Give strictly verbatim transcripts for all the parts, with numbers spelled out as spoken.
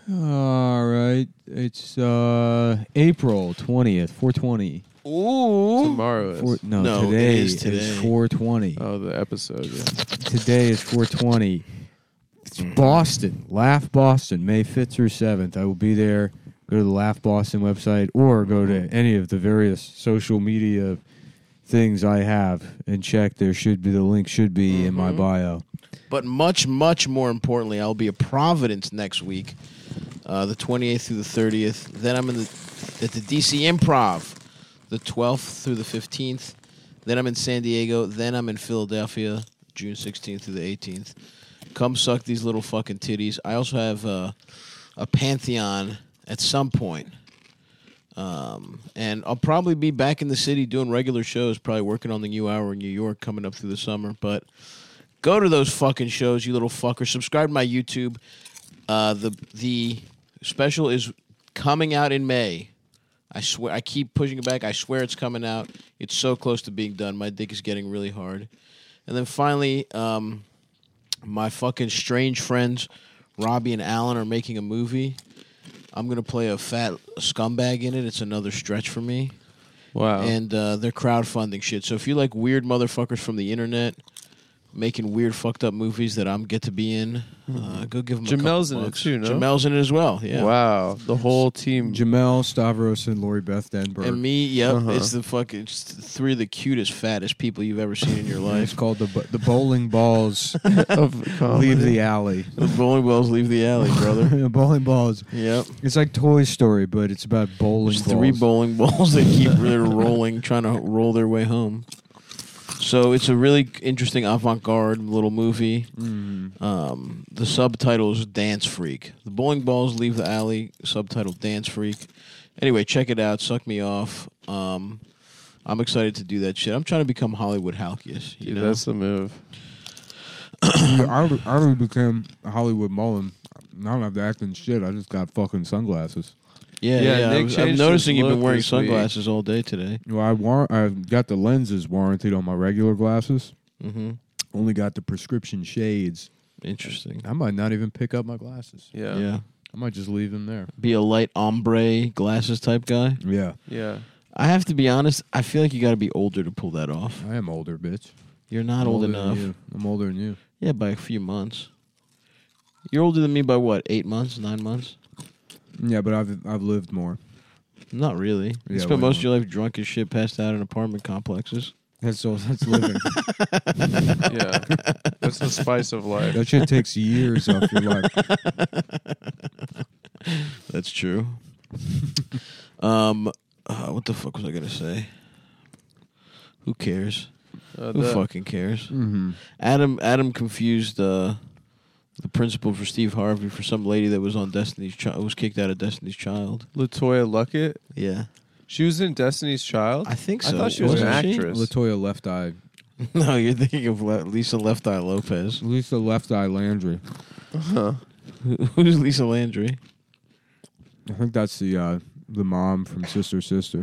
All right. It's uh, April twentieth, four twenty. Ooh. Tomorrow is. Four, no, No, today it is today. is four twenty. Oh, the episode, yeah. Today is four twenty. It's Boston. Laugh Boston, May fifth through seventh. I will be there. Go to the Laugh Boston website or go to any of the various social media things I have and check. There should be, the link should be mm-hmm. in my bio. But much, much more importantly, I'll be at Providence next week, uh, the twenty-eighth through the thirtieth. Then I'm in the at the D C Improv, the twelfth through the fifteenth. Then I'm in San Diego. Then I'm in Philadelphia, June sixteenth through the eighteenth. Come suck these little fucking titties. I also have uh, a Pantheon at some point. Um, and I'll probably be back in the city doing regular shows, probably working on the new hour in New York coming up through the summer. But go to those fucking shows, you little fuckers. Subscribe to my YouTube. Uh, the the special is coming out in May. I swear, I keep pushing it back. I swear it's coming out. It's so close to being done. My dick is getting really hard. And then finally, um, my fucking strange friends, Robbie and Alan, are making a movie. I'm going to play a fat scumbag in it. It's another stretch for me. Wow. And uh, they're crowdfunding shit. So if you like weird motherfuckers from the internet making weird fucked up movies that I'm get to be in, uh, go give them Jamel's a couple in it bucks. too, no? Jamel's in it as well, yeah. Wow. The whole team. Jamel, Stavros, and Lori Beth Denberg. And me, yep. Uh-huh. It's the fucking it's three of the cutest, fattest people you've ever seen in your It's life. called the the Bowling Balls of comedy. Leave the Alley. The bowling balls leave the alley, brother. Bowling Balls. Yep. It's like Toy Story, but it's about bowling There's balls. three bowling balls that keep really rolling, trying to roll their way home. So it's a really interesting avant-garde little movie. Mm. Um, the subtitle is Dance Freak. The bowling balls leave the alley. Subtitle Dance Freak. Anyway, check it out. Suck me off. Um, I'm excited to do that shit. I'm trying to become Hollywood Halkias. You Dude, know? that's the move. I already became a Hollywood Mullen. I don't have to act in shit. I just got fucking sunglasses. Yeah, Yeah, yeah. Nick I was, I'm changed noticing his you've been look wearing this week. sunglasses all day today. Well, I war- I've got the lenses warranted on my regular glasses. Mm-hmm. Only got the prescription shades. Interesting. I might not even pick up my glasses. Yeah. Yeah. I might just leave them there. Be a light ombre glasses type guy. Yeah. Yeah. I have to be honest. I feel like you got to be older to pull that off. I am older, bitch. You're not I'm old older than enough. you. I'm older than you. Yeah, by a few months. You're older than me by what? Eight months? Nine months? Yeah, but I've I've lived more. Not really. You Yeah, spent way most of more. your life drunk as shit, passed out in apartment complexes. That's all. That's living. Yeah. That's the spice of life. That shit takes years off your life. That's true. um, uh, what the fuck was I gonna say? Who cares? Uh, Who the- fucking cares? Mm-hmm. Adam Adam confused uh, the principal for Steve Harvey for some lady that was on Destiny's Child, was kicked out of Destiny's Child. Latoya Luckett. Yeah, She was in Destiny's Child? I think I so. thought she was an Wasn't she? actress. Latoya Left Eye. No, you're thinking of Le- Lisa Left Eye Lopez. Lisa Left Eye Landry. Uh-huh. Who's Lisa Landry? I think that's the uh, the mom from Sister Sister.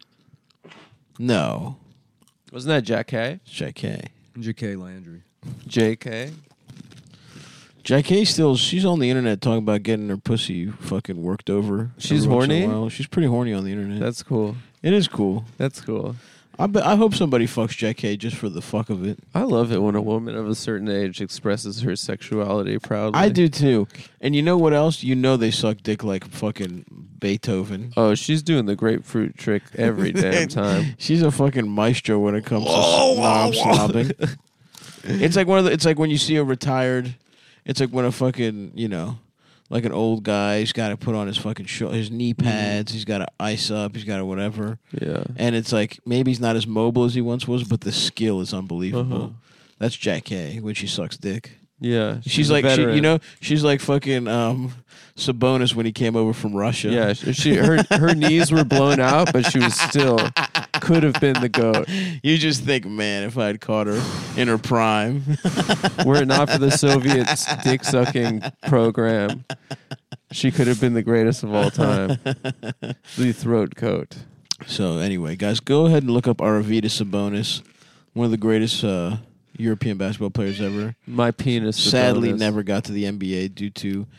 No, Wasn't that Jack K? J K. J K Landry. J K? J K still, she's on the internet talking about getting her pussy fucking worked over. She's every once in a horny? while. She's pretty horny on the internet. That's cool. it is cool. That's cool. I bet, I hope somebody fucks J K just for the fuck of it. I love it when a woman of a certain age expresses her sexuality proudly. I do too. And you know what else? You know they suck dick like fucking Beethoven. Oh, she's doing the grapefruit trick every damn time. She's a fucking maestro when it comes to snob slobbing. It's like one of the, it's like when you see a retired, it's like when a fucking, you know, like an old guy, he's got to put on his fucking sho- his knee pads, he's got to ice up, he's got to whatever. Yeah. And it's like maybe he's not as mobile as he once was, but the skill is unbelievable. Uh-huh. That's Jack K when she sucks dick. Yeah. She's, a like, she, veteran. you know, she's like fucking um, Sabonis when he came over from Russia. Yeah, she, she her her knees were blown out, but she was still could have been the GOAT. You just think, man, if I had caught her in her prime. Were it not for the Soviets' dick sucking program, she could have been the greatest of all time. The throat coat. So anyway, guys, go ahead and look up Arvydas Sabonis, one of the greatest uh, European basketball players ever. My penis. Sadly, Sabonis. never got to the N B A due to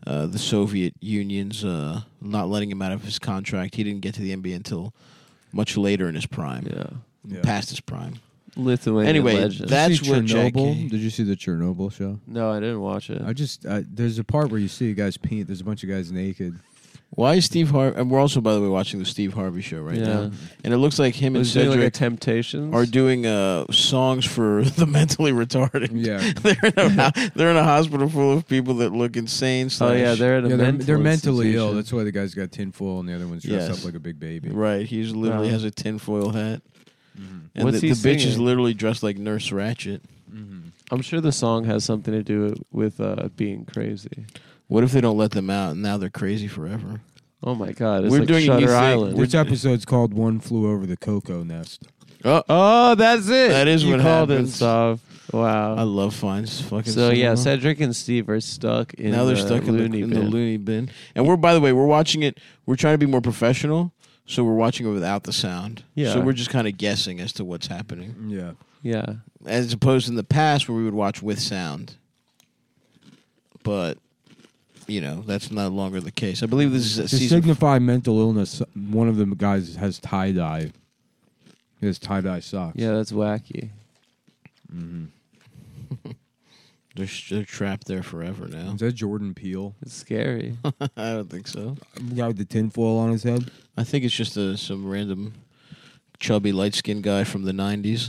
uh, the Soviet Union's uh, not letting him out of his contract. He didn't get to the N B A until much later in his prime, Yeah. Yeah. past his prime. Lithuanian Anyway, legend. that- Did That's you see where Jack Chernobyl. came. Did you see the Chernobyl show? no, I didn't watch it. I just I, there's a part where you see guys paint. There's a bunch of guys naked. Why is Steve Harvey? And we're also, by the way, watching the Steve Harvey show right Yeah. now, and it looks like him and Was it like a Cedric Temptations? are doing uh, songs for the mentally retarded. Yeah. they're in a they're in a hospital full of people that look insane. oh slash- yeah, they're at a Yeah, they're, mental they're mentally ill. institution. That's why the guy's got tinfoil and the other one's dressed Yes. up like a big baby. right. He literally Wow. has a tinfoil hat, Mm-hmm. and What's the, he the bitch is singing? literally dressed like Nurse Ratchet. Mm-hmm. I'm sure the song has something to do with uh, being crazy. What if they don't let them out and now they're crazy forever? Oh my god, it's We're like doing a Shutter new thing. Island. We're- This episode's called "One Flew Over the Cocoa Nest." Oh, Oh, that's it. That is you what called happens. it, Stav. Wow. I love Fine's fucking. so yeah, cinema. Cedric and Steve are stuck in now they're the stuck in, the, loony in the bin. loony bin, and we're by the way we're watching it. We're trying to be more professional, so we're watching it without the sound. Yeah. So we're just kind of guessing as to what's happening, Yeah. Yeah. as opposed in the past where we would watch with sound. But you know that's no longer the case. I believe this is a To season. signify mental illness, one of the guys has tie dye. He has tie dye socks. Yeah, that's wacky. Mm-hmm. They're, they're trapped there forever now. Is that Jordan Peele? It's scary. I don't think so. The guy with the tinfoil on his head. I think it's just a, some random chubby light skinned guy from the nineties.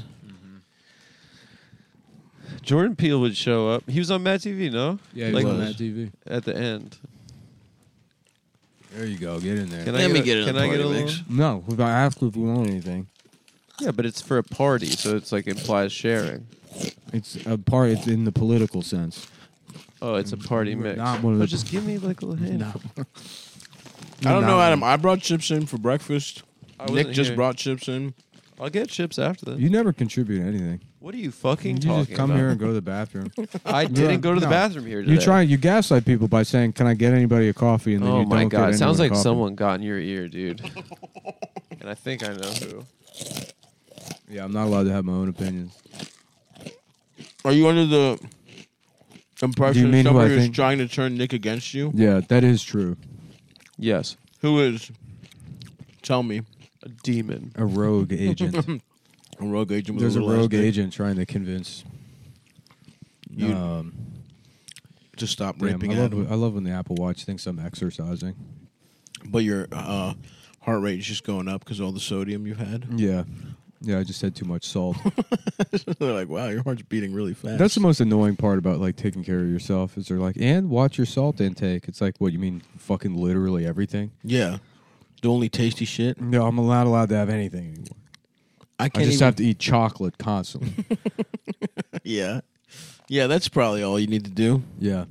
Jordan Peele would show up. He was on Mad T V, no? Yeah, he Like- was on was. that T V. At the end. There you go. Get in there. Can I Let get me a- get in can the I get party a mix. little? No, if I ask you if you want anything, Yeah, but it's for a party, so it's like implies sharing. it's a part. It's in the political sense. Oh, it's a party mix. Not one of Oh, the- just give me like a little hand. I don't Not know, one. Adam. I brought chips in for breakfast. I Nick wasn't just here. brought chips in. I'll get chips after this. You never contribute anything. What are you fucking You talking just come about? here and go to the bathroom. I didn't go to the No. bathroom here today. You try. You gaslight people by saying, "Can I get anybody a coffee?" And then Oh you my don't god! Get It sounds anyone like coffee. someone got in your ear, dude. And I think I know who. Yeah, I'm not allowed to have my own opinions. Are you under the Do impression you mean who somebody I is think? trying to turn Nick against you? Yeah, that is true. Yes, Who is? Tell me. a demon. A rogue agent. A rogue agent with There's a little ass rogue dick agent trying to convince. You- Um, to stop damn, raping I love. Adam. I love when the Apple Watch thinks I'm exercising. But your uh, heart rate is just going up because all the sodium you've had. Yeah, yeah. I just had too much salt. They're like, wow, your heart's beating really fast. That's the most annoying part about like taking care of yourself. Is they're like, and watch your salt intake. It's like, what you mean? Fucking literally everything. Yeah. The only tasty shit. No, I'm not allowed to have anything anymore. I I can't just even. have to eat chocolate constantly. Yeah. Yeah, that's probably all you need to do. Yeah.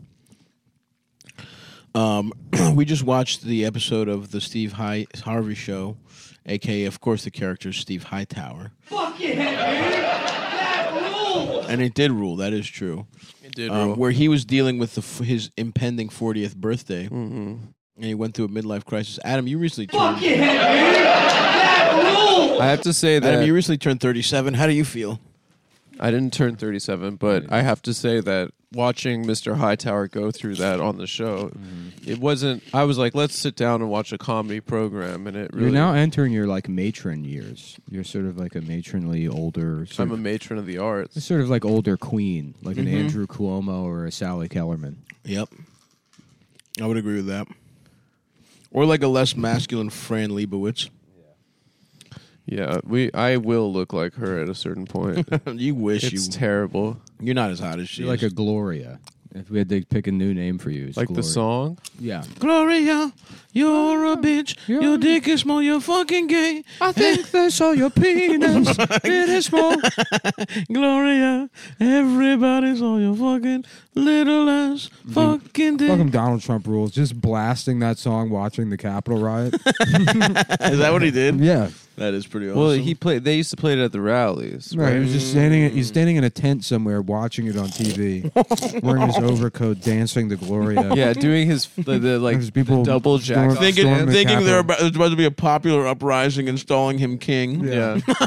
Um, we just watched the episode of the Steve High- Harvey Show, a k a, of course, the character Steve Hightower. Fuck yeah, dude! That rules! And it did rule, that is true. It did. Um, where he was dealing with the, f- his impending fortieth birthday, mm-hmm. and he went through a midlife crisis. Adam, you recently turned... Fuck yeah, dude! That rules! I have to say that Adam, you recently turned thirty-seven. How do you feel? I didn't turn thirty-seven, but I have to say that watching Mister Hightower go through that on the show, it wasn't. I was like, let's sit down and watch a comedy program, and it really. You're now entering your like matron years. You're sort of like a matronly older. Sort I'm a of, matron of the arts. sort of like older queen, like an Mhm. Andrew Cuomo or a Sally Kellerman. Yep. I would agree with that. Or like a less masculine Fran Lebowitz. Yeah, we. I will look like her at a certain point. You wish It's you... you're You're not as hot as she You're is. like a Gloria. If we had to pick a new name for you, it's like Gloria. the song. Yeah. Gloria, you're a bitch. You're- Your dick is small. You're fucking gay. I think they saw your penis. It is small. Gloria, everybody saw your fucking little ass fucking dick. Fucking Donald Trump rules. Just blasting that song, watching the Capitol riot. Is that what he did? Yeah. That is pretty awesome. Well, he played. They used to play it at the rallies. Right. He Right. was just standing. He's standing in a tent somewhere, watching it on T V, wearing his overcoat, dancing the Gloria. Yeah, doing his the, the like There's people the double storm- jack. thinking Storm the thinking Capitol. there about, there's about to be a popular uprising installing him king. Yeah.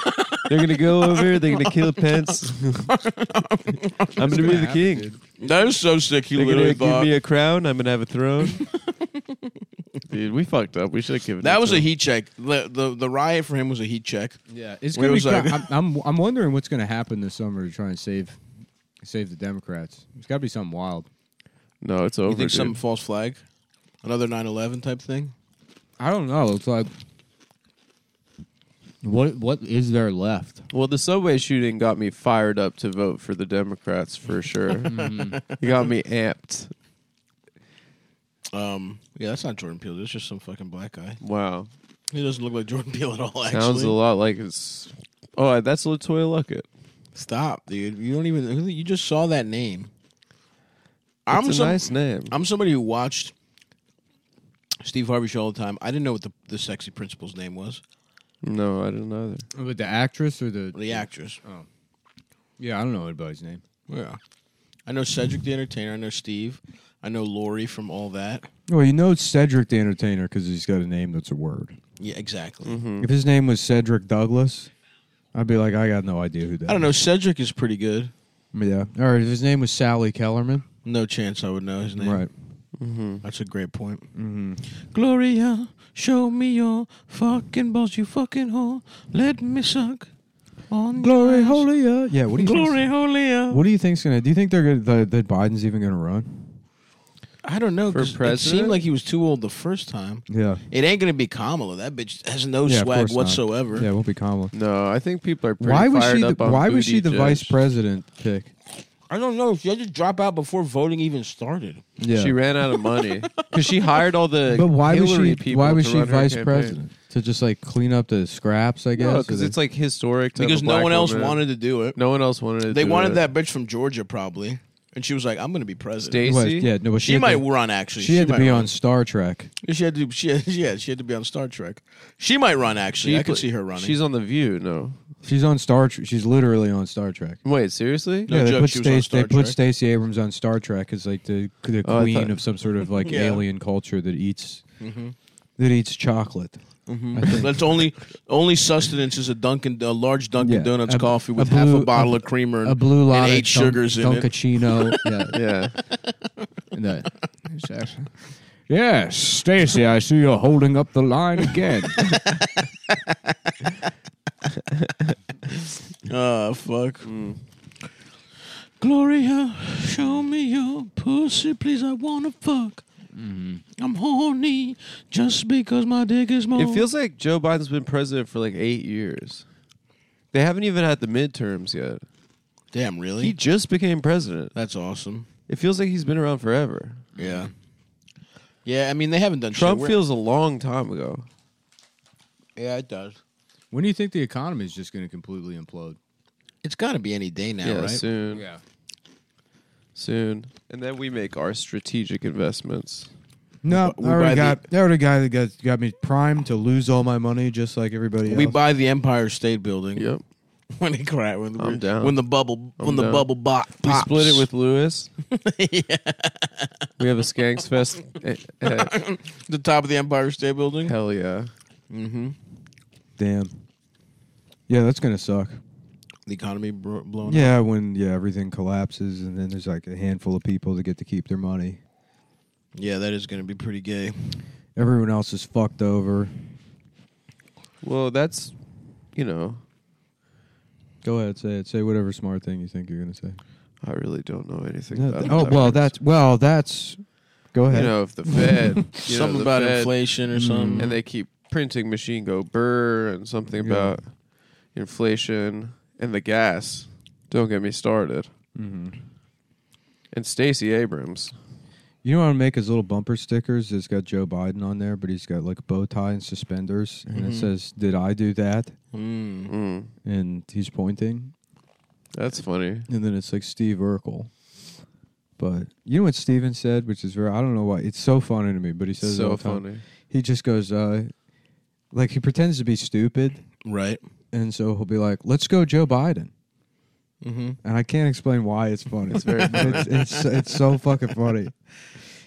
They're gonna go over. They're gonna kill Pence. I'm gonna be the king. That is so sick. He They're literally gonna give thought me a crown. I'm gonna have a throne. Dude, we fucked up. We should have given. that it was to a him. heat check. The, the the riot for him was a heat check. Yeah, it's Where gonna be. was I? ki- I'm, I'm I'm wondering what's gonna happen this summer to try and save save the Democrats. There's got to be something wild. No, it's over. You think dude. some false flag, another nine eleven type thing? I don't know. It's like what what is there left? Well, the subway shooting got me fired up to vote for the Democrats for sure. It got me amped. Um, yeah, that's not Jordan Peele. That's just some fucking black guy. Wow, He doesn't look like Jordan Peele at all. Actually, sounds a lot like it's. Oh, that's Latoya Luckett. Stop, dude. You don't even. You just saw that name. I'm It's a some- nice name. I'm somebody who watched Steve Harvey show all the time. I didn't know what the the sexy principal's name was. No, I didn't either. With the actress or the The actress. Yeah, I don't know anybody's name. Yeah, I know Cedric the Entertainer. I know Steve. I know Lori from all that. Well, you know it's Cedric the Entertainer because he's got a name that's a word. Yeah, exactly. Mm-hmm. If his name was Cedric Douglas, I'd be like, I got no idea who that. I don't know. Cedric is pretty good. know. Yeah. All right. If his name was Sally Kellerman, No chance I would know his name. right? Mm-hmm. That's a great point. Mm-hmm. Gloria, show me your fucking balls, you fucking whore. Let me suck on Glory, your ass. holy, uh, yeah. What do you Glory, think? holy. uh. What do you think's gonna? Do you think they're gonna? That, that Biden's even gonna run? I don't know. For 'Cause it president? seemed like he was too old the first time. Yeah. It ain't gonna be Kamala. That bitch has no Yeah, of swag course not. whatsoever. Yeah, it won't be Kamala. No, I think people are pretty Why was fired she? The, up on why was she the Buttigieg. vice president pick? I don't know. She had to drop out before voting even started. Yeah. She ran out of money because she hired all the. but why was Hillary she? people Why was to she run her vice campaign. president to just like clean up the scraps? I guess. No, Or because they- it's like historic. To have Because a no black one else woman. wanted to do it. No one else wanted to. They do wanted it. that bitch from Georgia probably. And she was like, I'm going to be president. What? Stacey. Yeah. No, but she, She, had might to, run, actually. She had to might be run. on Star Trek. She had to. She had, yeah, she had to be on Star Trek. She might run. Actually, I pl- could see her running. She's on the View. No, She's on Star. Trek. She's literally on Star Trek. wait, seriously? No yeah, they joke, put she was on Stacey. Star They put Trek. Stacey Abrams on Star Trek as like the the Oh, I queen thought- of some sort of like Yeah. alien culture that eats Mhm. that eats chocolate. Mhm. I think- That's only only sustenance is a Dunkin' a large Dunkin' Yeah, Donuts a- coffee with a half blue- a bottle a- of creamer and, A blue and lot eight of dunk, sugars in it. Dunkachino. Yeah. Yeah. No. Yes, Stacy, I see you're holding up the line again. Oh fuck. Gloria, show me your pussy, please. I wanna fuck. I'm horny just because my dick is more. It feels like Joe Biden's been president for like eight years. They haven't even had the midterms yet. Damn, really? He just became president. That's awesome. It feels like he's been around forever. Yeah. Yeah, I mean they haven't done Trump shit. We're- feels a long time ago. Yeah, it does. When do you think the economy is just going to completely implode? It's got to be any day now, yeah, right? soon, Yeah. soon, and then we make our strategic investments. No, We I already buy got. I already got that got, got me primed to lose all my money, just like everybody else. We buy the Empire State Building. Yep, When it crack, when, I'm the- down. when the bubble, I'm when the down. bubble bo- we pops. split it with Lewis. Yeah. We have a Skanks Fest. Eh, eh, the top of the Empire State Building. Hell yeah! Mm-hmm. Damn. Yeah, that's gonna suck. The economy bro- blown up. Yeah, when yeah everything collapses and then there's like a handful of people that get to keep their money. Yeah, that is going to be pretty gay. Everyone else is fucked over. Well, that's you know, Go ahead, say it. Say whatever smart thing you think you're gonna say. I really don't know anything. No, about th- oh that. well, that's well, that's. Go ahead. you know if the Fed, you know, Something the about Fed, inflation or Mm. something. and they keep printing machine go burr and something Yeah. about inflation and the gas. Don't get me started. hmm And Stacey Abrams. You know how to make his little bumper stickers? It's got Joe Biden on there, but he's got like a bow tie and suspenders, and it Mhm. says, "Did I do that?" Mm. Mm, And he's pointing, that's funny. and then it's like Steve Urkel. But you know what Steven said, which is very, I don't know why, it's so funny to me, but he says it all So the time. funny. He just goes, uh, like he pretends to be stupid, Right. and so he'll be like, "Let's go, Joe Biden," Mm-hmm. and I can't explain why it's funny. It's very funny. it's, it's it's so fucking funny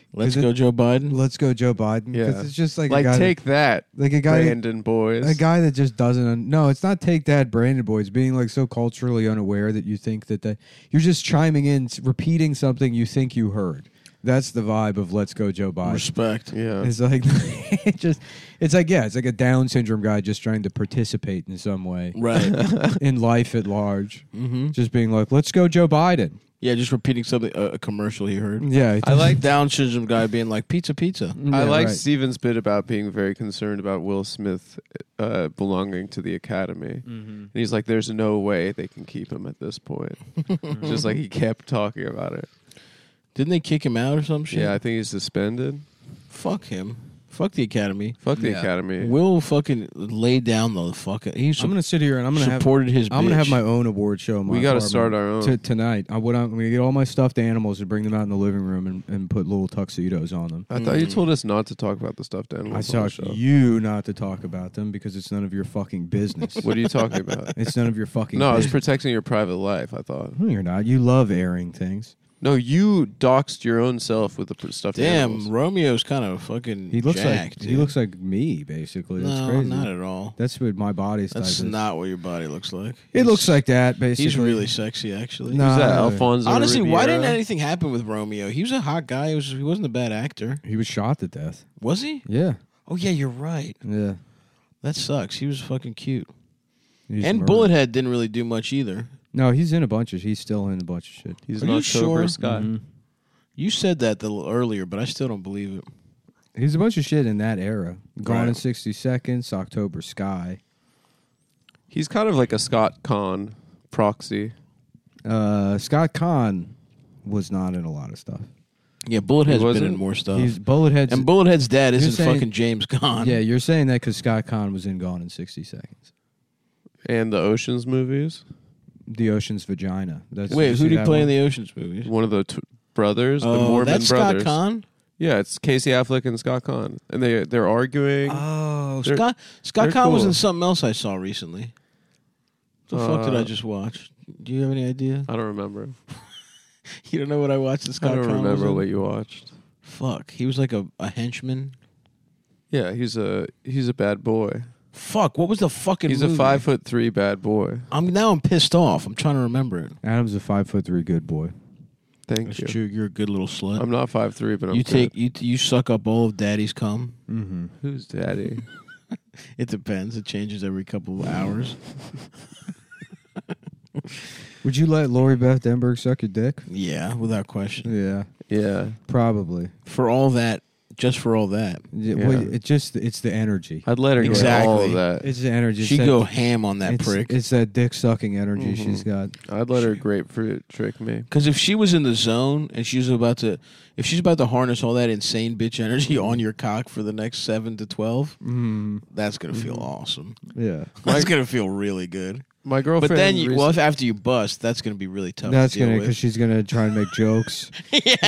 Let's Is go, it- Joe Biden. Let's go, Joe Biden. Because Yeah. it's just like, Like a guy take that, that, like a guy, Brandon boys. a guy that just doesn't. Un- no, it's not take that, Brandon boys. Being like so culturally unaware that you think that that you're just chiming in, s- repeating something you think you heard. That's the vibe of Let's Go, Joe Biden. Respect. Yeah. It's like it just, it's like yeah, it's like a Down syndrome guy just trying to participate in some way Right. in life at large. hmm Just being like, let's go, Joe Biden. Yeah, just repeating something, a, a commercial he heard. Yeah, it I like Down syndrome guy being like, pizza, pizza. Yeah, I like right. Steven's bit about being very concerned about Will Smith uh, belonging to the Academy. And he's like, there's no way they can keep him at this point. Just like he kept talking about it. Didn't they kick him out or some shit? Yeah, I think he's suspended. Fuck him. Fuck the Academy. Fuck the Yeah. Academy. Will fucking lay down the fucking. He I'm gonna sit here and I'm gonna have supported his. I'm gonna have bitch. my own award show. In my We gotta apartment start our own. t- tonight. I, what I'm, I'm gonna get all my stuffed animals and bring them out in the living room and, and put little tuxedos on them. I thought you told us not to talk about the stuffed I animals on the taught show. you not to talk about them because it's none of your fucking business. What are you talking about? It's none of your fucking. No, I was business. protecting your private life, I thought. No, you're not. You love airing things. No, you doxed your own self with the pr- stuffed Damn, animals. Romeo's kind of fucking. He looks jacked, like he dude. looks like me basically. That's No, crazy. not at all. That's what my body's type That's is. not what your body looks like. It looks like that basically. He's really sexy, actually. No. Who's that? Uh, Alfonso Honestly, why Riviera? didn't anything happen with Romeo? He was a hot guy. He, was, he wasn't a bad actor. He was shot to death. Was he? Yeah, Oh, yeah, you're right. yeah. That sucks. He was fucking cute. He's and murdered. Bullethead didn't really do much either. No, he's in a bunch of. He's still in a bunch of shit. He's Are not you Cobra sure? Sky. Mhm. You said that the, earlier, but I still don't believe it. He's a bunch of shit in that era. Gone Right. in sixty seconds. October Sky. He's kind of like a Scott Conn proxy. Uh, Scott Conn was not in a lot of stuff. Yeah, Bullethead's He been wasn't? in more stuff. He's Bullethead's. and Bullethead's dad You're isn't saying- fucking James Caan. yeah, you're saying that because Scott Conn was in Gone in sixty seconds. And the Oceans movies. The Ocean's Vagina. That's, Wait, you who see did he that play one? in the Ocean's movies? One of the t- brothers, the Oh, Mormon that's brothers. Scott Caan? Yeah, it's Casey Affleck and Scott Conn. And they, they're arguing. Oh, They're- Scott Scott they're Caan was cool. in something else I saw recently. What the fuck did I Uh, just watch? Do you have any idea? I don't remember. You don't know what I watched that Scott I don't Caan was remember in? what you watched. Fuck, he was like a, a henchman. Yeah, he's a he's a bad boy. Fuck, what was the fucking He's movie? a five foot three bad boy. I'm now I'm pissed off. I'm trying to remember it. Adam's a five foot three good boy. Thank That's you. true. You're a good little slut. I'm not five three, but I'm you good. take you you suck up all of Daddy's cum. Mm-hmm. Who's daddy? It depends. It changes every couple of hours. Would you let Lori Beth Denberg suck your dick? Yeah, without question. Yeah, Yeah. probably. For all that, just for all that, Yeah, Yeah. well, it just it's the energy. I'd let her get all of Exactly. that. It's the energy. she It's go that, ham on that it's, prick. It's that dick sucking energy Mhm. she's got. I'd let her grapefruit trick me. Because if she was in the zone and she was about to, if she's about to harness all that insane bitch energy on your cock for the next seven to twelve, Mm, that's gonna feel awesome. yeah, That's gonna feel really good. My girlfriend. But then, you, well, recent- if after you bust, that's gonna be really tough. that's to deal gonna with. because she's gonna try and make jokes. you She's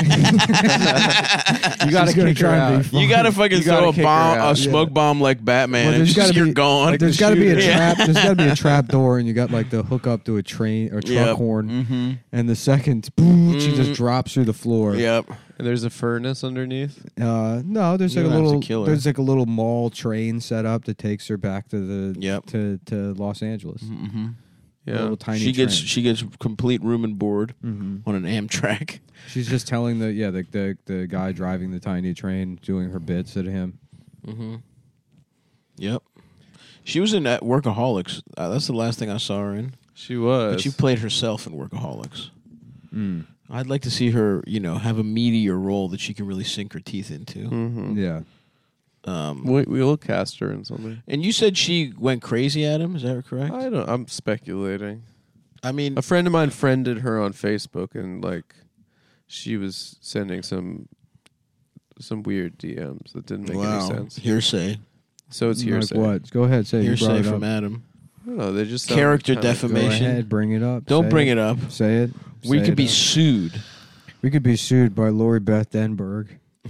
gotta gonna kick her try and out. be You gotta fucking You gotta throw a kick her bomb, a out. smoke bomb like Batman, Well, and there's just, gotta you're be- gone. There's got to be a shooter. trap. There's got to be a trap door, and you got like the hook up to a train or truck Yep. horn, Mm-hmm. and the second, boom, she Mhm. just drops through the floor. Yep. And there's a furnace underneath. Uh, no, there's You like a don't have to little. kill her. There's like a little mall train set up that takes her back to the Yep. to to Los Angeles. Mm-hmm. A Yeah. little tiny. She gets train. she gets complete room and board hmm on an Amtrak. She's just telling the yeah the, the the guy driving the tiny train doing her bits at him. Mm-hmm. Yep. She was in that Workaholics. Uh, that's the last thing I saw her in. She was. But she played herself in Workaholics. Mm. I'd like to see her, you know, have a meatier role that she can really sink her teeth into. Mm-hmm. Yeah. Um, We, we'll cast her in something. and you said she went crazy at him. Is that correct? I don't. I'm speculating. I mean, A friend of mine friended her on Facebook, and like, she was sending some some weird D Ms that didn't make wow. any sense. Hearsay. So it's Like hearsay. what? Go ahead. Say it. You brought Hearsay it from up. Adam. I don't know. They just sound Character kinda- Go defamation. ahead. Bring it up. Don't Say bring it up. Say it. We Say could it be up. sued. We could be sued by Lori Beth Denberg.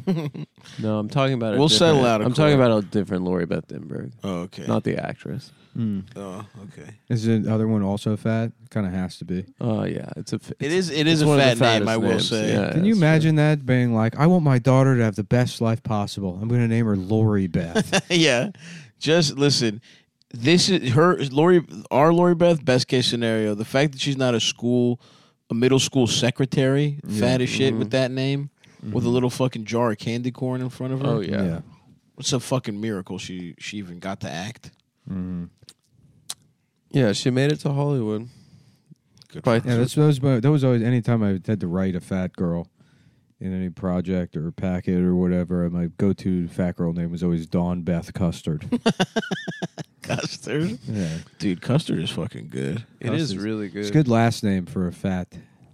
No, I'm talking about. A We'll different- settle out of I'm talking court. about a different Lori Beth Denberg, Oh, okay. not the actress. Mm. Oh, okay. Is the other one also fat? Kind of has to be. Oh yeah, it's a. It's, It is. It is it's a one of fat the name, fattest I will names. say. Yeah, Can you that's imagine that being like, I want my daughter to have the best life possible. I'm going to name her Lori Beth. Yeah. Just listen. This is her Lori. Our Lori Beth. Best case scenario. The fact that she's not a school, a middle school secretary, Yeah. fat as shit Mhm. with that name, with a little fucking jar of candy corn in front of her. Oh yeah. yeah. It's a fucking miracle she she even got to act. Mhm. Yeah, she made it to Hollywood. Good. By Yeah, that's, that, was, that was always, anytime I had to write a fat girl in any project or packet or whatever, my go-to fat girl name was always Dawn Beth Custard. Custard. Yeah. Dude, custard is fucking good. It is Custard's- really good. It's a good last name for a fat.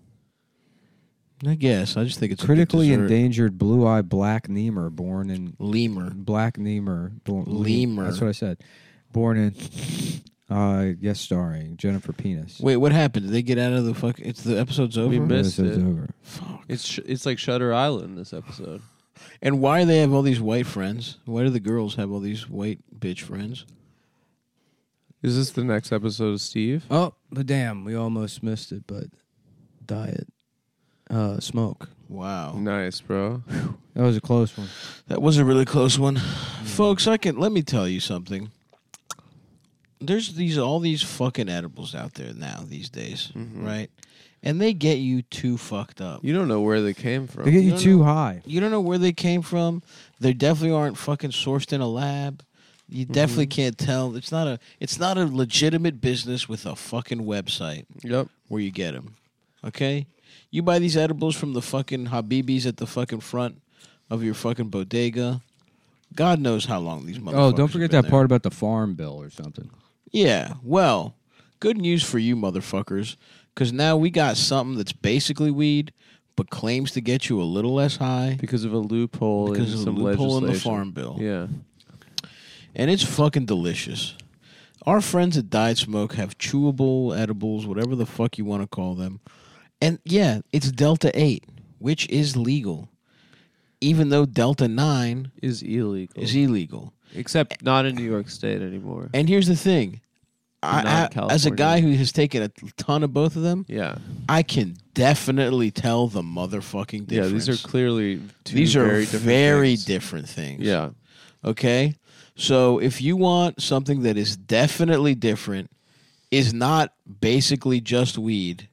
I guess. I just think it's Critically a good dessert. endangered blue-eyed black lemur born in... lemur. Black lemur. Born, Lemur. That's what I said. Born in... Uh, yes, starring Jennifer Penis. Wait, what happened? Did they get out of the fuck? It's the episode's over. We missed Episode's it. over. Fuck. It's sh- it's like Shutter Island this episode. And why do they have all these white friends? Why do the girls have all these white bitch friends? Is this the next episode of Steve? Oh, but damn, we almost missed it, but diet. Uh, smoke. Wow, Nice, bro. That was a close one. that was a really close one, folks. I can let me tell you something. There's these all these fucking edibles out there now these days, Mhm. right? And they get you too fucked up. You don't know where they came from. They get you No, too no. high. You don't know where they came from. They definitely aren't fucking sourced in a lab. You definitely can't tell. It's not a. It's not a legitimate business with a fucking website Yep. where you get them. Okay, you buy these edibles from the fucking Habibis at the fucking front of your fucking bodega. God knows how long these motherfuckers. Oh, don't have forget been that there. part about the farm bill or something. Yeah. Well, good news for you, motherfuckers, because now we got something that's basically weed, but claims to get you a little less high Because of a loophole because in of a some loophole in the legislation. farm bill. Yeah. And it's fucking delicious. Our friends at Diet Smoke have chewable edibles, whatever the fuck you want to call them. And yeah, it's Delta eight, which is legal. Even though Delta nine Is illegal. is illegal. Except not in New York State anymore. And here's the thing. I, Not I- as a California. guy who has taken a ton of both of them, Yeah. I can definitely tell the motherfucking difference. Yeah, these are clearly two These are very different very things. different things. Yeah. Okay? So if you want something that is definitely different, is not basically just weed,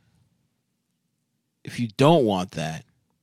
if you don't want that,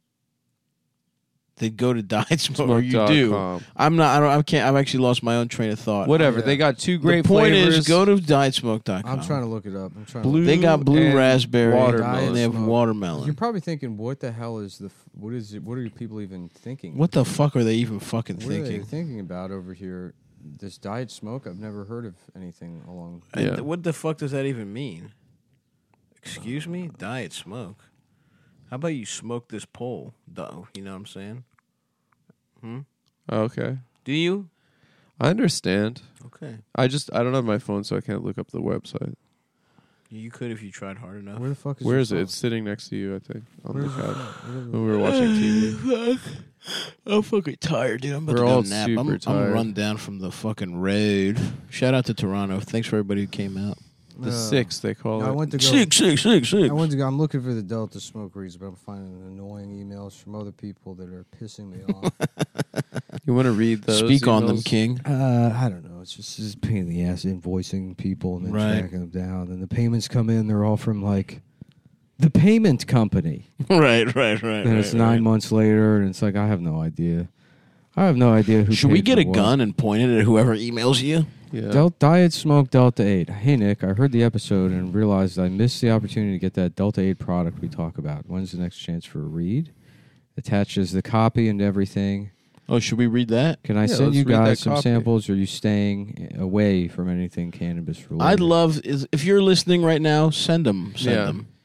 then go to Diet Smoke. Or you Smoke dot do. com. I'm not. I don't. I can't. I've actually lost my own train of thought. Whatever. yeah. They got two great the point flavors. is, go to diet smoke dot com. I'm trying to look it up. I'm trying Blue to They got blue and raspberry, watermelon. and they have Smoke. You're watermelon. probably thinking, what the hell is the? f- What is it? What are people even thinking? What the fuck are they even fucking What are they thinking? thinking about over here? This diet smoke. I've never heard of anything along. And Yeah. th- what the fuck does that even mean? Excuse me? Diet smoke. How about you smoke this pole? Duh, you know what I'm saying? Hmm? Okay. Do you? I understand. Okay. I just I don't have my phone, so I can't look up the website. You could if you tried hard enough. Where the fuck is? Where your is it? phone? It's sitting next to you, I think, on Where's the couch it? when we were watching T V. I'm fucking tired, dude. I'm about We're to go all nap. super I'm, I'm tired. run down from the fucking road. Shout out to Toronto. Thanks for everybody who came out. The Uh, six, they call I it. went to go. Six, six, six, six. I went to go. I'm looking for the Delta smoke reads, but I'm finding annoying emails from other people that are pissing me off. You want to read those? Speak on them, emails? King. Uh, I don't know. It's just it's a pain in the ass invoicing people and then Right. tracking them down. And the payments come in, they're all from like the payment company. right, right, right. And right, it's nine right. months later, and it's like I have no idea. I have no idea who. Should we paid get for a what. gun and point it at whoever emails you? Yeah. Del- Diet Smoke Delta eight. Hey Nick, I heard the episode and realized I missed the opportunity to get that Delta eight product we talk about. When's the next chance for a read? Attaches the copy and everything. Oh, should we read that? Can I Yeah, send let's you read that guys some copy. samples? Or are you staying away from anything cannabis related? I'd love is if you're listening right now, send them. Send Yeah. them.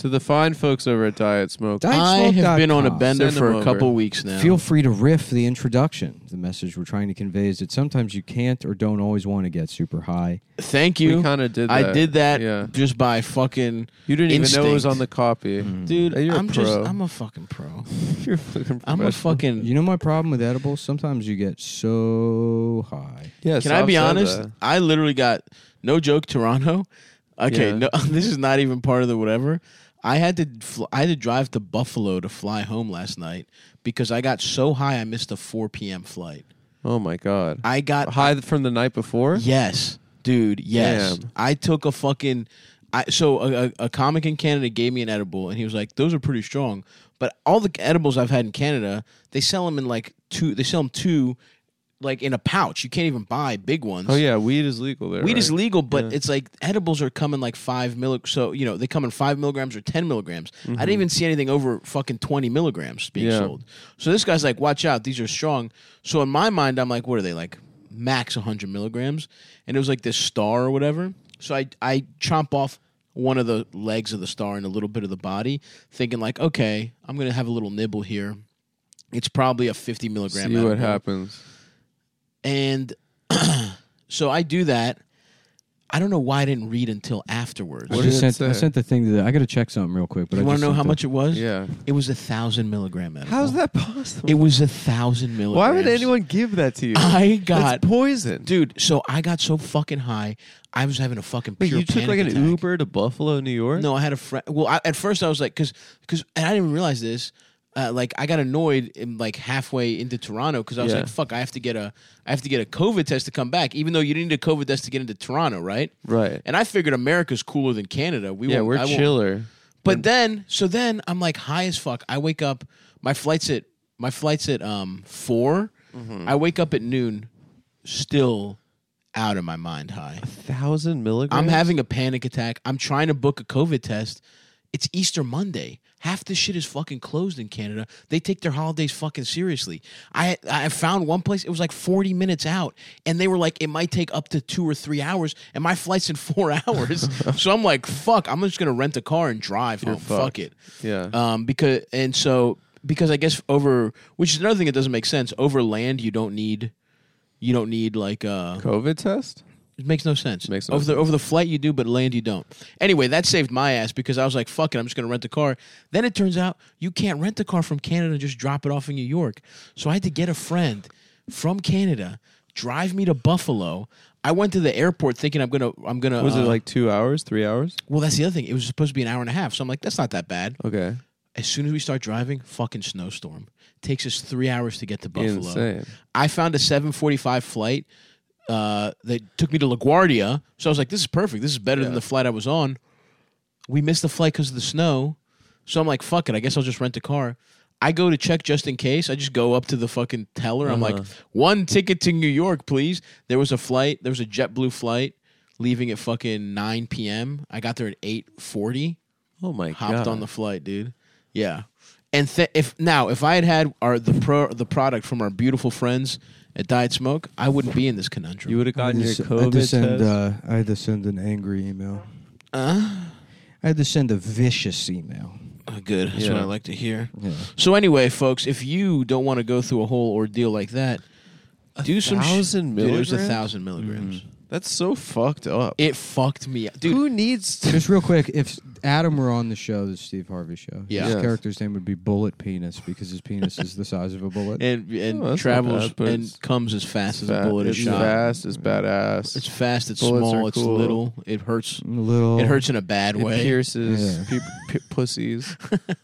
To the fine folks over at Diet Smoke. Diet I smoke have dot been on a com. bender Send for them a over. couple weeks now. Feel free to riff the introduction. The message we're trying to convey is that sometimes you can't or don't always want to get super high. Thank you. We kind of did that. I did that Yeah. just by fucking You didn't even know it was instinct. on the copy. dude. You're a I'm just pro. I'm a fucking pro. You're a fucking I'm a professional. fucking. You know my problem with edibles? Sometimes you get so high. Yeah, Can I Sav be said honest? that. I literally got no joke Toronto. Okay, Yeah. no, this is not even part of the whatever. I had to fl- I had to drive to Buffalo to fly home last night because I got so high I missed a four p.m. flight. Oh my god. I got High from the night before? Yes, dude. Yes, Damn. I took a fucking. I so a, a, a comic in Canada gave me an edible, and he was like, "Those are pretty strong." But all the edibles I've had in Canada, they sell them in like two. They sell them two, like in a pouch. You can't even buy big ones. Oh yeah, weed is legal there. Weed right? is legal, but Yeah. it's like edibles are coming like five milli. So you know they come in five milligrams or ten milligrams. I didn't even see anything over fucking twenty milligrams being Yeah. sold. So this guy's like, "Watch out, these are strong." So in my mind, I'm like, "What are they like? Max one hundred milligrams?" And it was like this star or whatever. So I I chomp off one of the legs of the star and a little bit of the body, thinking like, "Okay, I'm gonna have a little nibble here." It's probably a fifty milligram. See what edible. happens. And so I do that. I don't know why I didn't read until afterwards. I What just did it sent I say? sent the thing to the, I got to check something real quick. But you I want just to know sent how the- much it was? Yeah. It was a thousand milligram edible. How's that possible? It was a thousand milligrams. Why would anyone give that to you? I got That's poison. dude. So I got so fucking high. I was having a fucking Wait, pure you took panic like an attack. Uber to Buffalo, New York? No, I had a friend. Well, I, at first I was like, because because and I didn't even realize this. Uh, like I got annoyed in like halfway into Toronto because I was Yeah. like, "Fuck! I have to get a I have to get a COVID test to come back." Even though you didn't need a COVID test to get into Toronto, right? Right. And I figured America's cooler than Canada. We Yeah, won't, we're I won't- chiller. But then, so then I'm like high as fuck. I wake up. My flight's at my flight's at um four. Mm-hmm. I wake up at noon, still out of my mind high. A thousand milligrams? I'm having a panic attack. I'm trying to book a COVID test. It's Easter Monday. Half this shit is fucking closed in Canada. They take their holidays fucking seriously. I I found one place. It was like forty minutes out, and they were like, it might take up to two or three hours, and my flight's in four hours. So I'm like, fuck. I'm just gonna rent a car and drive You're home. Fuck fucked. it. Yeah. Um, because and so because I guess over, which is another thing that doesn't make sense. Over land, you don't need, you don't need like uh. COVID test? It makes no sense. Makes no over the sense. over the flight you do, but land you don't. Anyway, that saved my ass because I was like, "Fuck it, I'm just going to rent a car." Then it turns out you can't rent a car from Canada and just drop it off in New York. So I had to get a friend from Canada, drive me to Buffalo. I went to the airport thinking I'm gonna I'm gonna. Was uh, it like two hours, three hours? Well, that's the other thing. It was supposed to be an hour and a half. So I'm like, that's not that bad. Okay. As soon as we start driving, fucking snowstorm. Takes us three hours to get to Buffalo. Insane. I found a seven forty-five flight uh, that took me to LaGuardia. So I was like, this is perfect. This is better than Yeah. the flight I was on. We missed the flight because of the snow. So I'm like, fuck it. I guess I'll just rent a car. I go to check just in case. I just go up to the fucking teller. I'm like, Uh-huh. one ticket to New York, please. There was a flight. There was a JetBlue flight leaving at fucking nine p.m. I got there at eight forty. Oh my Hopped god. on the flight, dude. Yeah. And th- if now, if I had had our the pro the product from our beautiful friends at Diet Smoke, I wouldn't be in this conundrum. You would have I had gotten to your s- I had COVID to send, test? uh, I had to send an angry email. Uh, I had to send a vicious email. oh, good. That's what Yeah. I like to hear. Yeah. So anyway, folks, if you don't want to go through a whole ordeal like that, do some sh- thousand Dude, it was a milligrams? thousand milligrams. That's so fucked up. It fucked me up, dude. Who needs to? Just real quick, if Adam were on the show, the Steve Harvey show, Yeah. his Yes. character's name would be Bullet Penis because his penis is the size of a bullet. And and Oh, that's not travels bad, but and it's- comes as fast as a Fat- bullet is it's shot. fast, it's badass. It's fast. It's Bullets small. are It's cool. little. It hurts. a little. It hurts in a bad it way. pierces Yeah. peop p- pussies.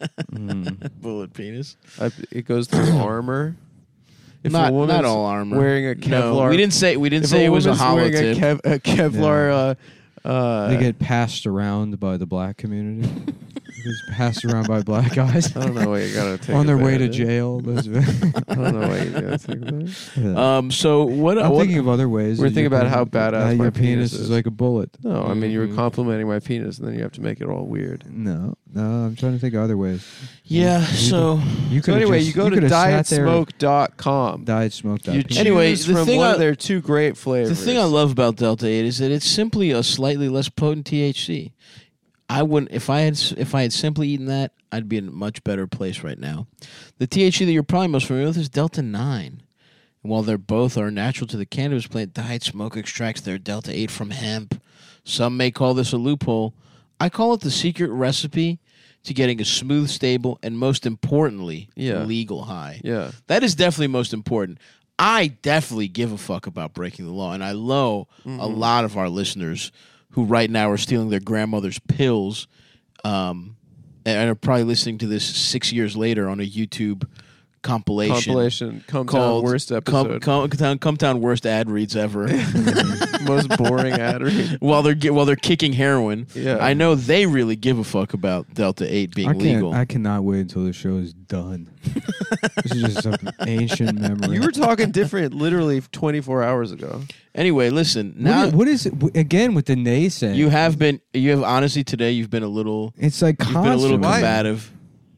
Mm. Bullet penis. I, it goes through armor. If not a woman's not all armor. wearing a No, Kevlar, we didn't say we didn't if say a it was a woman's hollow wearing a, tip. Kev, a Kevlar. Uh, uh, They get passed around by the black community. It's passed around by black guys I don't know why you gotta take on their way to advantage. jail. Those- I don't know why you gotta take that. Yeah. Um. So what? I'm what thinking of other ways. We're that thinking your about how penis- badass how my your penis penis is. is like a bullet. No, I mean you were Mhm. complimenting my penis, and then you have to make it all weird. No, no, I'm trying to think of other ways. yeah. So You So could anyway, you go to diet smoke dot com. Diet smoke. You choose Anyway, the from thing one I- of their two great flavors. the thing I love about Delta eight is that it's simply a slightly less potent T H C. I wouldn't if I had s- if I had simply eaten that, I'd be in a much better place right now. The T H C that you're probably most familiar with is Delta nine. And while they're both are natural to the cannabis plant, Diet Smoke extracts their Delta eight from hemp. Some may call this a loophole. I call it the secret recipe to getting a smooth, stable, and most importantly, Yeah. legal high. Yeah. That is definitely most important. I definitely give a fuck about breaking the law, and I know Mm-hmm. a lot of our listeners who right now are stealing their grandmother's pills, um, and are probably listening to this six years later on a YouTube compilation. Compilation. Come Called Town worst Come, episode. come, come, come Town worst ad reads ever. Most boring ad read. while they're gi- while they're kicking heroin. Yeah. I know they really give a fuck about Delta eight being I can't. legal. I cannot wait until the show is done. This is just some ancient memory. You were talking different literally twenty-four hours ago. Anyway, listen. What Now is, what is it w- again with the naysaying? you have been. You have honestly today. You've been a little. It's like You've been a little constant. Why? combative.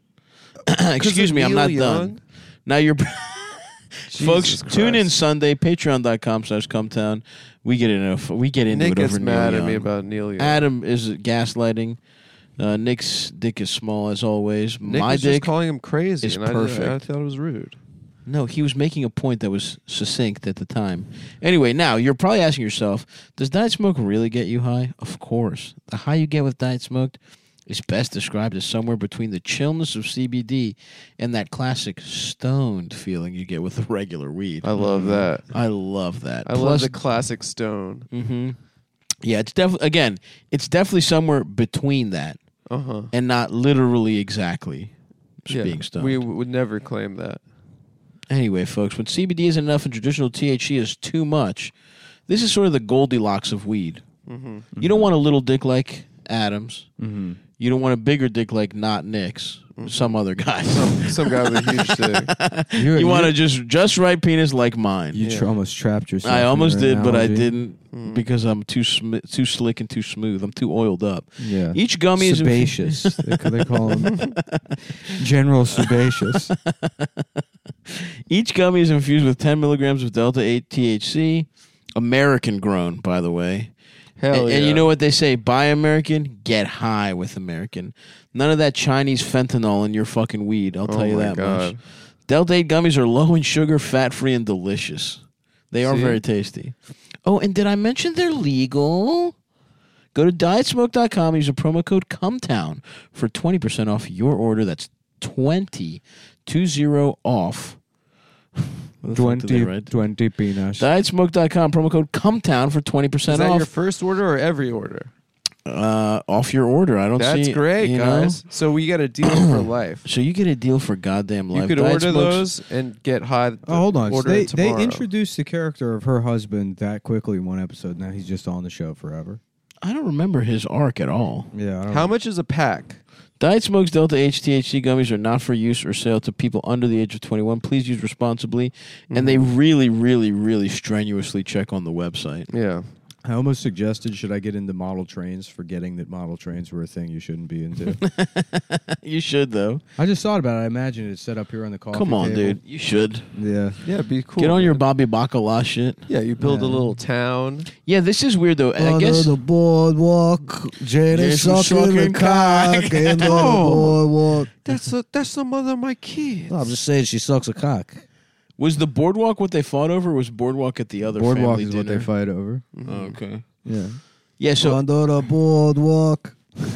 Excuse of me, I'm Neil not Young? done. Now you're. Folks, Jesus tune in Christ. Sunday, patreon.com slash Cumtown. We get into we get into Nick it gets over mad Neil at me Young. about Neil Young. Adam is gaslighting. Uh, Nick's dick is small as always. Nick My was dick just calling him crazy, is and I, perfect. I thought it was rude. No, he was making a point that was succinct at the time. Anyway, now you're probably asking yourself, does Diet Smoke really get you high? Of course. The high you get with Diet Smoke is best described as somewhere between the chillness of C B D and that classic stoned feeling you get with the regular weed. I love that. I love that. I love Plus, the classic stone. hmm Yeah, it's definitely again, it's definitely somewhere between that Uh huh. and not literally exactly just Yeah, being stoned. we w- would never claim that. Anyway, folks, when C B D isn't enough and traditional T H C is too much, this is sort of the Goldilocks of weed. Mm-hmm. You don't want a little dick like Adams. Mm-hmm. You don't want a bigger dick like not Nick's. Some other guy. Some, some guy with a huge dick. You, you want a just just right penis like mine. You Yeah. tr- almost trapped yourself. I in almost your did, but I analogy. didn't Mm. because I'm too sm- too slick and too smooth. I'm too oiled up. Yeah. Each gummy is Sebaceous. they, they call him General Sebaceous. Each gummy is infused with ten milligrams of Delta eight T H C, American grown, by the way. Hell and, yeah. and you know what they say? Buy American, get high with American. None of that Chinese fentanyl in your fucking weed. I'll Oh tell you my that God. much. Delta eight gummies are low in sugar, fat free, and delicious. They are See? very tasty. Oh, and did I mention they're legal? Go to diet smoke dot com and use a promo code CUMTOWN for twenty percent off your order. That's twenty, two zero off. What the fuck did they twenty, write? twenty peanuts. diet smoke dot com, promo code CUMTOWN for twenty Is percent that off. your first order or every order? uh, off your order. I don't That's see. great, you know? guys. So we got a deal for life. So you get a deal for goddamn life. You could Diet order Smokes- those and get high. Oh, hold on. So Order they it tomorrow. they introduced the character of her husband that quickly in one episode. Now he's just on the show forever. I don't remember his arc at all. Yeah. I don't How much is a pack? Diet Smokes Delta H T H C gummies are not for use or sale to people under the age of twenty-one. Please use responsibly. And they really, really, really strenuously check on the website. Yeah. I almost suggested should I get into model trains, forgetting that model trains were a thing you shouldn't be into. You should, though. I just thought about it. I imagine it's set up here on the coffee Come on, table. dude. You should. Yeah. Yeah, be cool. Get on your man. Bobby Bacala shit. Yeah, you build a Yeah. little town. Yeah, this is weird, though. I guess. the boardwalk, Janice Jason sucking the sucking cock, cock. and on the Oh. boardwalk. That's the that's the mother of my kids. I'm just saying she sucks a cock. Was the boardwalk what they fought over? Or was boardwalk at the other Boardwalk family is what dinner? they fight over. Oh, okay. Yeah. Yeah, so Under the boardwalk.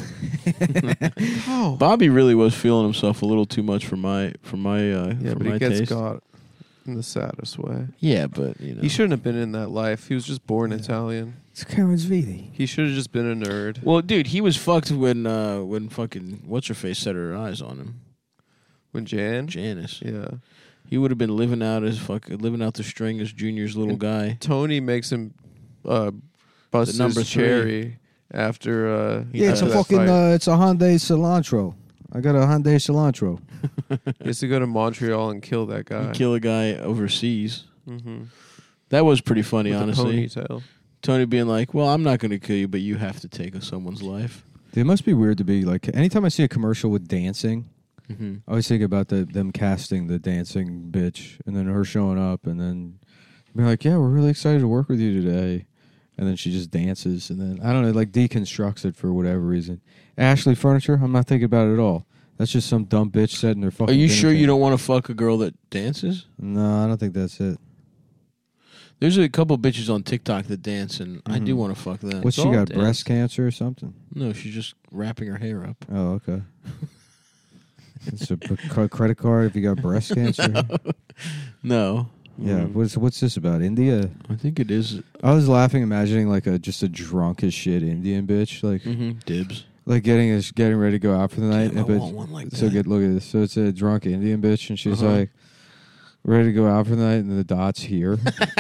Oh, Bobby really was feeling himself a little too much for my for my uh, yeah, for but my he gets taste. got in the saddest way. Yeah, but you know, He shouldn't have been in that life. He was just born Italian. It's Karen Zvidi. He should have just been a nerd. well, dude, he was fucked when uh, when fucking what's her face set her eyes on him, When Jan, Janice. yeah, He would have been living out his fucking living out the string as Junior's little And guy. Tony makes him uh, bust The number his three. cherry after. Uh, Yeah, it's a after that fucking, fight. uh, it's a Hyundai cilantro. I got a Hyundai cilantro. He has to go to Montreal and kill that guy. Kill a guy overseas. mm-hmm. That was pretty funny, With honestly. a ponytail. Tony being like, "Well, I'm not going to kill you, but you have to take someone's life." It must be weird to be like, anytime I see a commercial with dancing, Mm-hmm. I always think about the them casting the dancing bitch and then her showing up and then being like, yeah, we're really excited to work with you today. and then she just dances, and then I don't know, like deconstructs it for whatever reason. Ashley Furniture, I'm not thinking about it at all. That's just some dumb bitch setting their fucking. Are you dinner sure you table. don't want to fuck a girl that dances? No, I don't think that's it. There's a couple bitches on TikTok that dance, and I do Mhm. want to fuck them. What's she all got? dance. Breast cancer or something? No, she's just wrapping her hair up. Oh, okay. It's a b- c- credit card if you got breast cancer. No. Yeah. Mm. What's what's this about? India? I think it is. I was laughing, imagining like a just a drunk as shit Indian bitch, like Mm-hmm. Dibs. like getting is getting ready to go out for the night. Damn, I and but- want one like so that. get look at this. So it's a drunk Indian bitch, and she's Uh-huh. like ready to go out for the night, and the dot's here.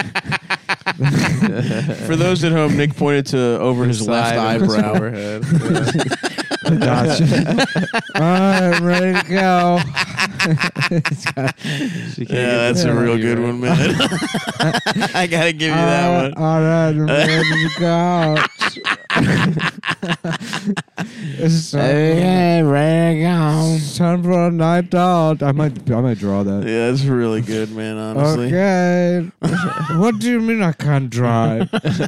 For those at home, Nick pointed to over his left Side of his eyebrow. forehead. Yeah. The dot's all right, I'm ready to go. It's got- She can't Yeah, get that's the a real body good right. one, man. I gotta give you that all one. right, all right, I'm ready to go. It's time, Hey, ready to go. it's time for a night out. I might, I might draw that. Yeah, that's really good, man. Honestly. Okay. What do you mean I can't drive?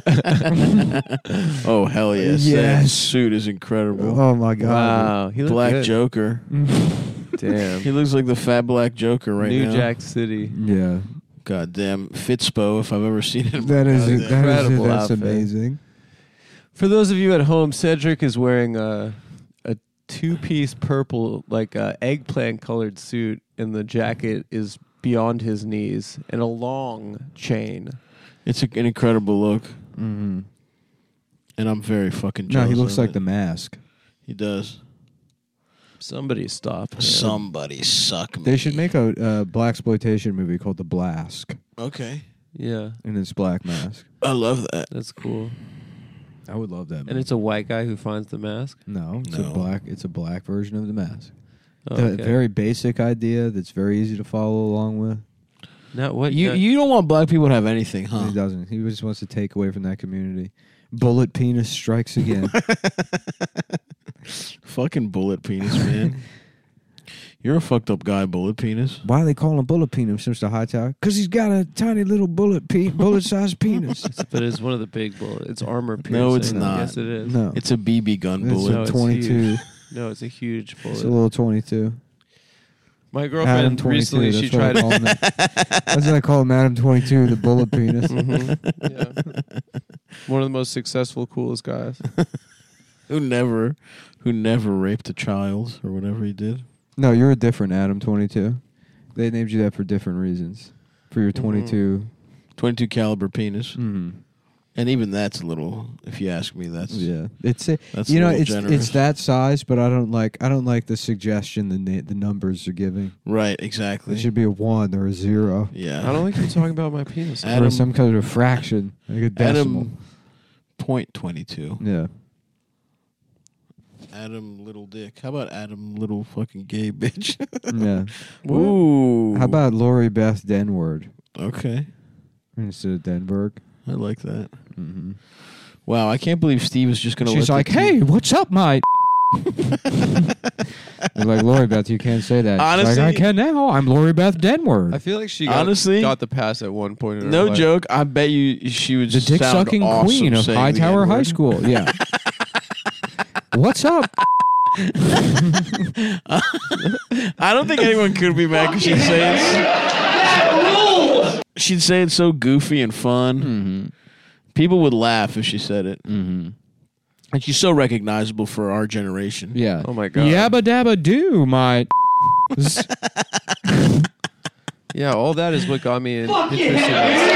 Oh hell yes! That Yes. suit is incredible. Oh my god. Wow, he looked Black good. Joker. Damn. He looks like the fat black Joker right New now. Jack City. Yeah. Goddamn Fitzpo, if I've ever seen it. That is, Goddamn. that is Incredible that's outfit. amazing. For those of you at home, Cedric is wearing a a two piece purple, like uh, eggplant colored suit, and the jacket is beyond his knees, and a long chain. It's a, an incredible look, Mm-hmm. and I'm very fucking No, jealous. he looks of like it. the Mask. He does. Somebody stop him. Somebody suck me. They should make a uh, black exploitation movie called The Blask, Okay. Yeah, and it's Black Mask. I love that. that's cool. I would love that. Movie. And it's a white guy who finds the mask. no, it's No. a black. It's a black version of The Mask. Oh, The okay. very basic idea that's very easy to follow along with. Not what You no- you don't want black people to have anything, huh? He doesn't. He just wants to take away from that community. Bullet penis strikes again. Fucking bullet penis, man. You're a fucked up guy, bullet penis. Why are they calling him Bullet Penis, Mister Hightower? Because he's got a tiny little bullet pe- bullet-sized penis. but it's one of the big bullets. It's armor piercing. No, it's not. Yes, it is. No, It's a B B gun it's bullet. No, a it's twenty-two. huge. No, it's a huge bullet. It's a little twenty-two. My Adam girlfriend twenty-two. recently That's she what I tried. call him. That's what I call him, Adam twenty-two, the bullet penis. Mhm. Yeah. One of the most successful, coolest guys. who never, who never raped a child or whatever he did. No, you're a different Adam twenty-two. They named you that for different reasons. For your Mhm. twenty-two. twenty-two caliber penis, Mm-hmm. and even that's a little. If you ask me, that's Yeah, it's a, That's you a know little it's generous. it's that size, but I don't like I don't like the suggestion the na- the numbers are giving. right. Exactly. It should be a one or a zero yeah. I don't like you talking about my penis. Adam- or some kind of fraction, like a decimal. Adam point twenty-two. Yeah. Adam little dick. How about Adam little fucking gay bitch? Yeah. Ooh. How about Lori Beth Denward Okay. instead of Denberg? I like that. Mm-hmm. Wow, I can't believe Steve is just gonna. She's let like, the "Hey, what's up, mate?" You're like, Lori Beth, you can't say that. She's Honestly- like, I can now. I'm Lori Beth Denward. I feel like she got, Honestly- got the pass at one point. In her No life. joke. I bet you she would the dick sound sucking awesome queen of saying the Hightower N-word. High School. Yeah. What's up? I don't think anyone could be mad because she'd say it. She'd say it so goofy and fun. Mm-hmm. People would laugh if she said it, Mm-hmm. and she's so recognizable for our generation. Yeah. Oh my god. Yabba dabba do, my. Yeah, all that is what got me in, Fuck interested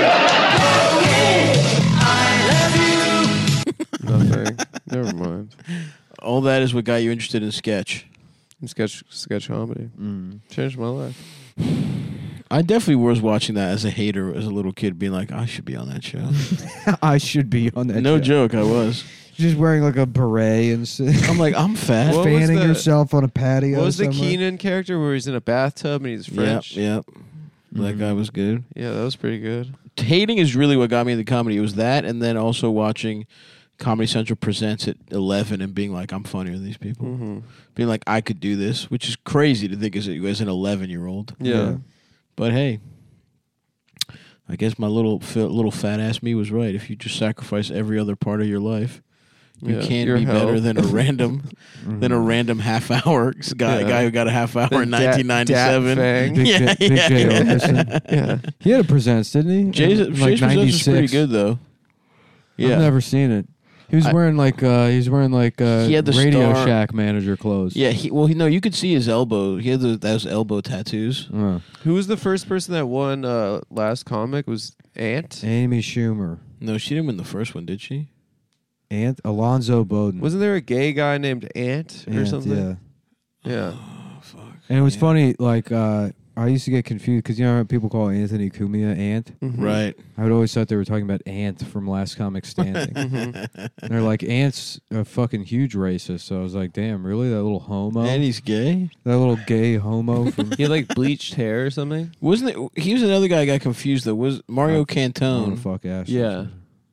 in Nothing. Never mind. All that is what got you interested in sketch. In sketch sketch comedy. Mm. Changed my life. I definitely was watching that as a hater, as a little kid, being like, I should be on that show. I should be on that. No show. joke, I was. Just wearing like a beret and s- I'm like, I'm fat. What was fanning the- yourself on a patio. What was the somewhere. Keenan character where he's in a bathtub and he's Yep, French? yep. That guy was good. Yeah, that was pretty good. Hating is really what got me into comedy. It was that, and then also watching Comedy Central Presents at eleven and being like, I'm funnier than these people. Mm-hmm. Being like, I could do this, which is crazy to think as, a, as an eleven-year-old. Yeah. Yeah. But hey, I guess my little fi- little fat ass me was right. If you just sacrifice every other part of your life, you Yeah, can't your be better health. than a random than a random half hour guy Yeah. guy who got a half hour Then in Dat- nineteen ninety-seven. Dat Fang. Big, Yeah, J, Big yeah, J yeah. Okerson. Yeah. He had a presents, didn't he? Jay's, In, Jay's Presents was pretty good though. Yeah, I've never seen it. He was I- wearing like uh, he was wearing like uh, He had the Radio star- Shack manager clothes. yeah. He, well, he, no, you could see his elbow. He had the, those elbow tattoos. Uh, Who was the first person that won uh, last comic? Was Ant? Amy Schumer, No, she didn't win the first one, did she? Ant Alonzo Bowden. Wasn't there a gay guy named Ant or Ant, something? Yeah. Yeah. Oh fuck. And it was Yeah. funny. Like uh, I used to get confused because you know how people call Anthony Cumia Ant. Mhm. Right. I would always thought they were talking about Ant from Last Comic Standing. Mhm. And they're like, Ant's a fucking huge racist. So I was like, damn, really? That little homo? And he's gay. that little gay homo from He had like bleached hair or something. Wasn't it? He was another guy I got confused though. Was Mario I wanna Cantone? fuck Ashley. Yeah.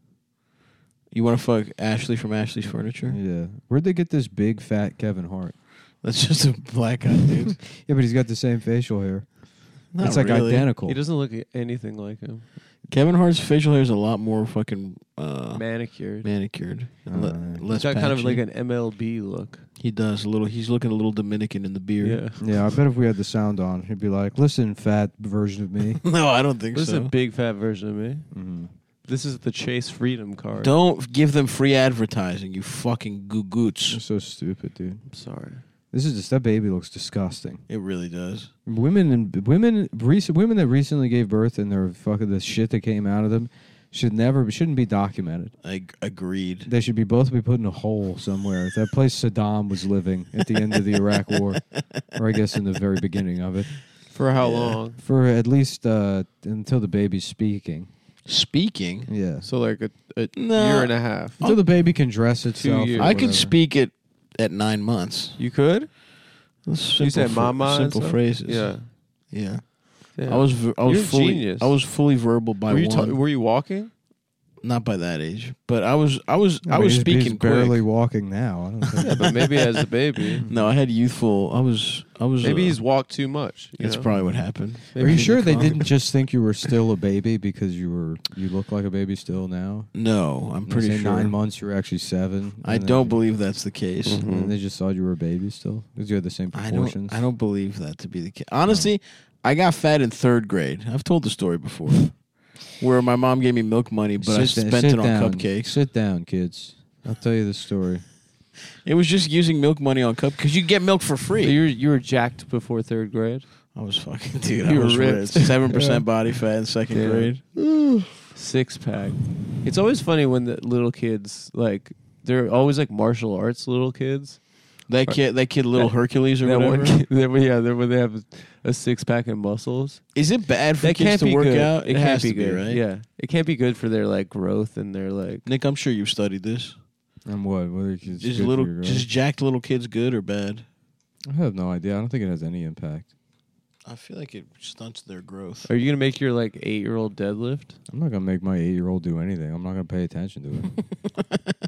You want to fuck Ashley from Ashley's Furniture? Yeah. Where'd they get this big fat Kevin Hart? That's just a black guy, dude. Yeah, but he's got the same facial hair. Not it's like really. identical. He doesn't look anything like him. Kevin Hart's facial hair is a lot more fucking uh, Manicured. manicured. and le- Alright. less He's got kind of patchy. like an M L B look. He does a little. He's looking a little Dominican in the beard. Yeah. Yeah, I bet if we had the sound on, he'd be like, listen, fat version of me. No, I don't think This is so. a big fat version of me. Mm-hmm. This is the Chase Freedom card. Don't give them free advertising, you fucking goo You're goots. so stupid, dude. I'm sorry. This is just, that baby looks disgusting. It really does. Women and women, recent women that recently gave birth and their fucking the shit that came out of them should never shouldn't be documented. I g- agreed. They should be both be put in a hole somewhere. That place Saddam was living at the end of the Iraq War, or I guess in the very beginning of it, For how Yeah. long? for at least uh, until the baby's speaking. Speaking, Yeah, So like a, a No. year and a half. until the baby can dress itself. years. or I could whatever. speak it at nine months. You could? Simple you said fr- mama and Simple stuff? phrases. Yeah. yeah. Yeah. I was. v- I was You're a fully. genius. I was fully verbal by were you, one. ta- were you walking? Not by that age, but I was. I was. I I mean, was he's- speaking he's quick. barely walking now. I don't think. Yeah, but maybe as a baby. No, I had youthful. I was. I was. Maybe uh, he's walked too much. you That's know? probably what happened. Are you sure they didn't just think you were still a baby because you were you look like a baby still now? No, I'm They pretty say sure. nine months you're actually seven. I and then don't you- believe that's the case. Mhm. And they just thought you were a baby still because you had the same I proportions. don't. I don't believe that to be the case. Honestly, I got fat in third grade. I've told the story before, where my mom gave me milk money, but I Sit da- spent sit it on down. cupcakes. Sit down, kids. I'll tell you the story. It was just using milk money on cup because you get milk for So free. you were, you were jacked before third grade? I was fucking dude. You I were was ripped. Seven percent body fat in second Yeah. grade. Six pack. It's always funny when the little kids, like, they're always like martial arts little kids. That kid, that kid, little That- Hercules or That whatever. one kid, that- yeah, they're, when they have a six pack and muscles. Is it bad for That kids can't to be work good. out? It, It, can't has be to good, be, right? Yeah, it can't be good for their like growth and their like. Nick, I'm sure you've studied this. And what? Whether it's good Is for little, your growth? just jacked little kids good or bad? I have no idea. I don't think it has any impact. I feel like it stunts their growth. Are you gonna make your like eight year old deadlift? I'm not gonna make my eight year old do anything. I'm not gonna pay attention to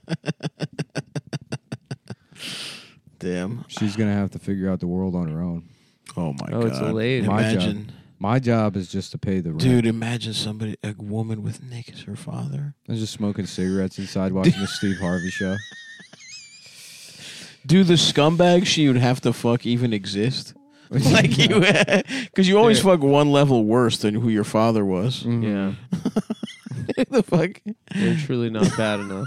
it. Damn. She's gonna have to figure out the world on her own. Oh my Oh, god. it's a lady. My job. Imagine, My job is just to pay the rent. dude. Imagine somebody, a woman with Nick as her father. I'm just smoking cigarettes inside watching the Steve Harvey show. Do the scumbag she would have to fuck even exist? Like you, because you always Yeah. fuck one level worse than who your father was. Mhm. Yeah, the fuck? they're truly not bad enough.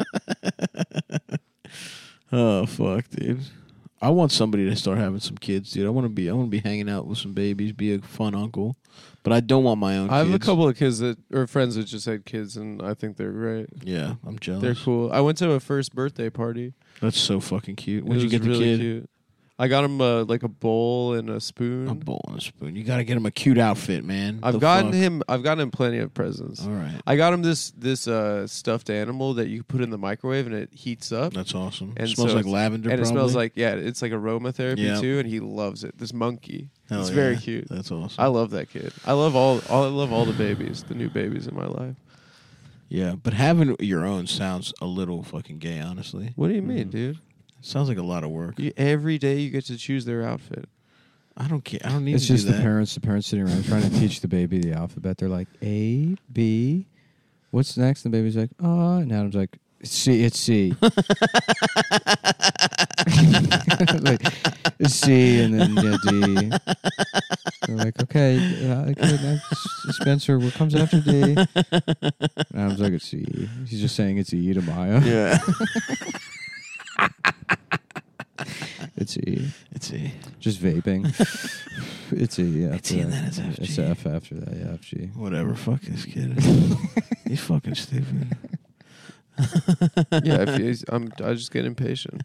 Oh fuck, dude. I want somebody to start having some kids, dude. I want to be, I want to be hanging out with some babies, be a fun uncle, but I don't want my own. I have kids. a couple of kids that or friends that just had kids, and I think they're great. Yeah, I'm jealous. They're cool. I went to a first birthday party. That's so fucking cute. It When'd you was get the really kid? Cute. I got him uh, like a bowl and a spoon. A bowl and a spoon. You got to get him a cute outfit, man. I've The gotten fuck? him. I've gotten him plenty of presents. All right, I got him this this uh, stuffed animal that you put in the microwave and it heats up. that's awesome. And it smells so like it's- lavender, and it probably. smells like yeah, it's like aromatherapy Yeah. too, and he loves it. This monkey, Hell it's yeah. very cute. That's awesome. I love that kid. I love all, all I love all the babies, the new babies in my life. Yeah, but having your own sounds a little fucking gay, honestly. What do you mean, Mhm. dude? Sounds like a lot of work. You, every day you get to choose their outfit. I don't care. I don't need It's to just do the that. parents. The parents sitting around trying to teach the baby the alphabet. They're like A, B. What's next? And the baby's like, oh. And Adam's like, C. It's C. Like, it's C, and then yeah, D. They're like, okay, uh, okay now, Spencer, what comes after D? And Adam's like, it's C. He's just saying it's E to Maya. Yeah. It's E. It's E. Just vaping. It's E. After It's E and that. then it's F G. It's F after that. Yeah, F G. Whatever. Fuck this kid. He's fucking stupid. Yeah, if he's, I'm. I just get impatient.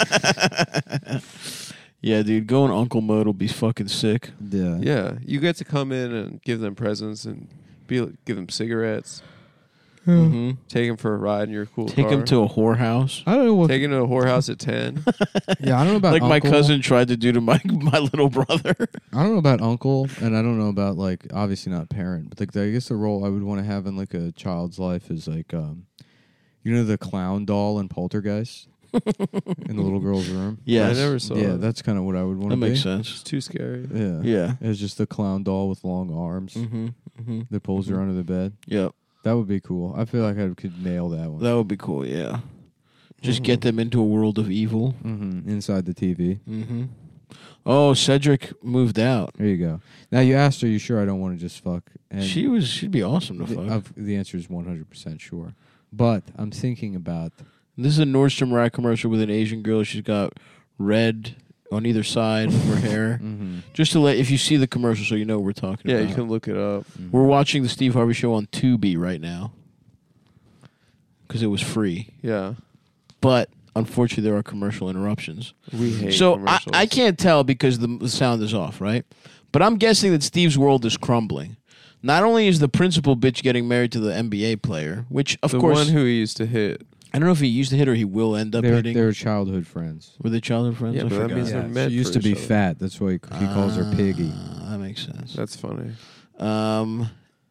Yeah, dude. Going uncle mode will be fucking sick. Yeah. Yeah, you get to come in and give them presents and be give them cigarettes. Mm-hmm. Take them for a ride in your cool Take car. him to a whorehouse. I don't know what. Take him to a whorehouse at ten. Yeah, I don't know about Like my uncle. cousin tried to do to my my little brother. I don't know about uncle, and I don't know about like obviously not parent, but like I guess the role I would want to have in like a child's life is like, um, you know, the clown doll in Poltergeist in the little girl's room. Yes. I never saw. yeah, it. that's kind of what I would want That to be. makes It's sense. too scary. Yeah, Yeah. It's just the clown doll with long arms Mm-hmm. Mm-hmm. that pulls her under the bed. Yep. That would be cool. I feel like I could nail that one. That would be cool. Yeah. Just get them into a world of evil. Mm-hmm. Inside the T V. Mm-hmm. Oh, Cedric moved out. There you go. Now you asked her, you sure I don't want to just fuck? And She was. She'd be awesome to the, fuck. I've- the answer is one hundred percent sure. But I'm thinking about This is a Nordstrom Rack commercial with an Asian girl. She's got red on either side of her hair. mm-hmm. Just to let, if you see the commercial, so you know what we're talking Yeah, about. you can look it up. We're watching the Steve Harvey Show on Tubi right now because it was free. Yeah, But unfortunately, there are commercial interruptions. we hate. So I, commercials. I can't tell because the, the sound is off, right? But I'm guessing that Steve's world is crumbling. Not only is the principal bitch getting married to the N B A player, which of the course one who he used to hit. I don't know if he used to hit or he will end up They're, hitting. they're childhood friends. Were they childhood friends? Yeah, I but that forgot. means they're Yeah, meant she used for to be each other. fat. That's why he, he calls her Piggy. Ah, that makes sense. That's funny. Um.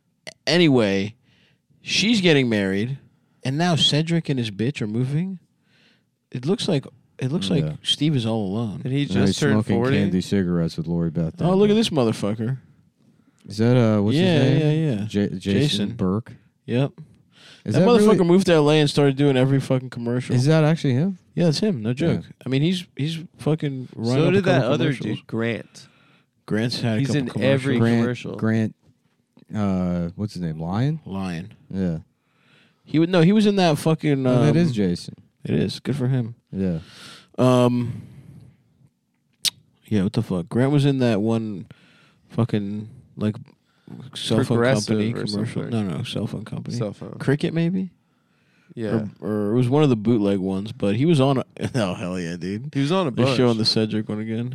Anyway, she's getting married, and now Cedric and his bitch are moving. It looks like it looks like Yeah. Steve is all alone. And he Now just he's turned smoking forty. candy cigarettes with Lori Beth. Oh, look at this motherfucker. Is that uh what's yeah, his name? yeah, yeah. J- Jason, Jason. Burke. Yep. Is that, that, motherfucker really, moved to L A and started doing every fucking commercial. Is that actually him? yeah, it's him. No joke. Yeah. I mean, he's he's fucking. running So up a did that couple other commercials. dude, Grant. Grant's had a He's couple in commercials. every- Grant. commercial. Grant. Uh, what's his name? Lion. Lion. Yeah. He would no. He was in that fucking. No, Um, that is Jason. It is good for him. Yeah. Um. Yeah, what the fuck? Grant was in that one, fucking like cell phone Progressive company or commercial. something. No, no, cell phone company. Cell phone. Cricket maybe. Yeah. Or, or it was one of the bootleg ones, but he was on. A, oh hell yeah, dude! He was on a They're bunch. showing the Cedric one again.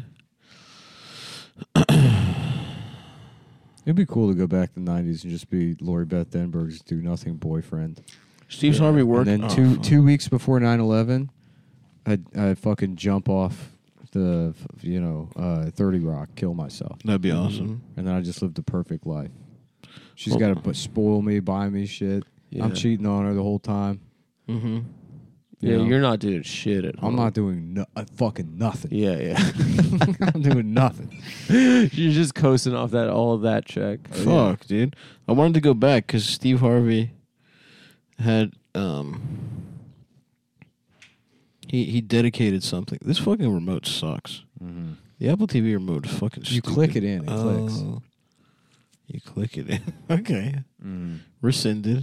It'd be cool to go back to the nineties and just be Lori Beth Denberg's do nothing boyfriend. Steve's Harvey worked. And then oh, two fuck. two weeks before nine eleven, I'd I'd fucking jump off the you know uh, thirty Rock, kill myself, That'd be awesome. and then I just lived the perfect life. She's Well- got to spoil me, buy me shit. Yeah. I'm cheating on her the whole time. Mm-hmm. You Yeah, know? you're not doing shit at home. I'm not doing no, uh, fucking nothing. Yeah, yeah. I'm doing nothing. You're just coasting off that all of that check. Fuck, dude. I wanted to go back because Steve Harvey had um he he dedicated something. This fucking remote sucks. Mm-hmm. The Apple T V remote is fucking. You stupid. click it in, it oh, clicks. You click it in. Okay. Mm. Rescinded.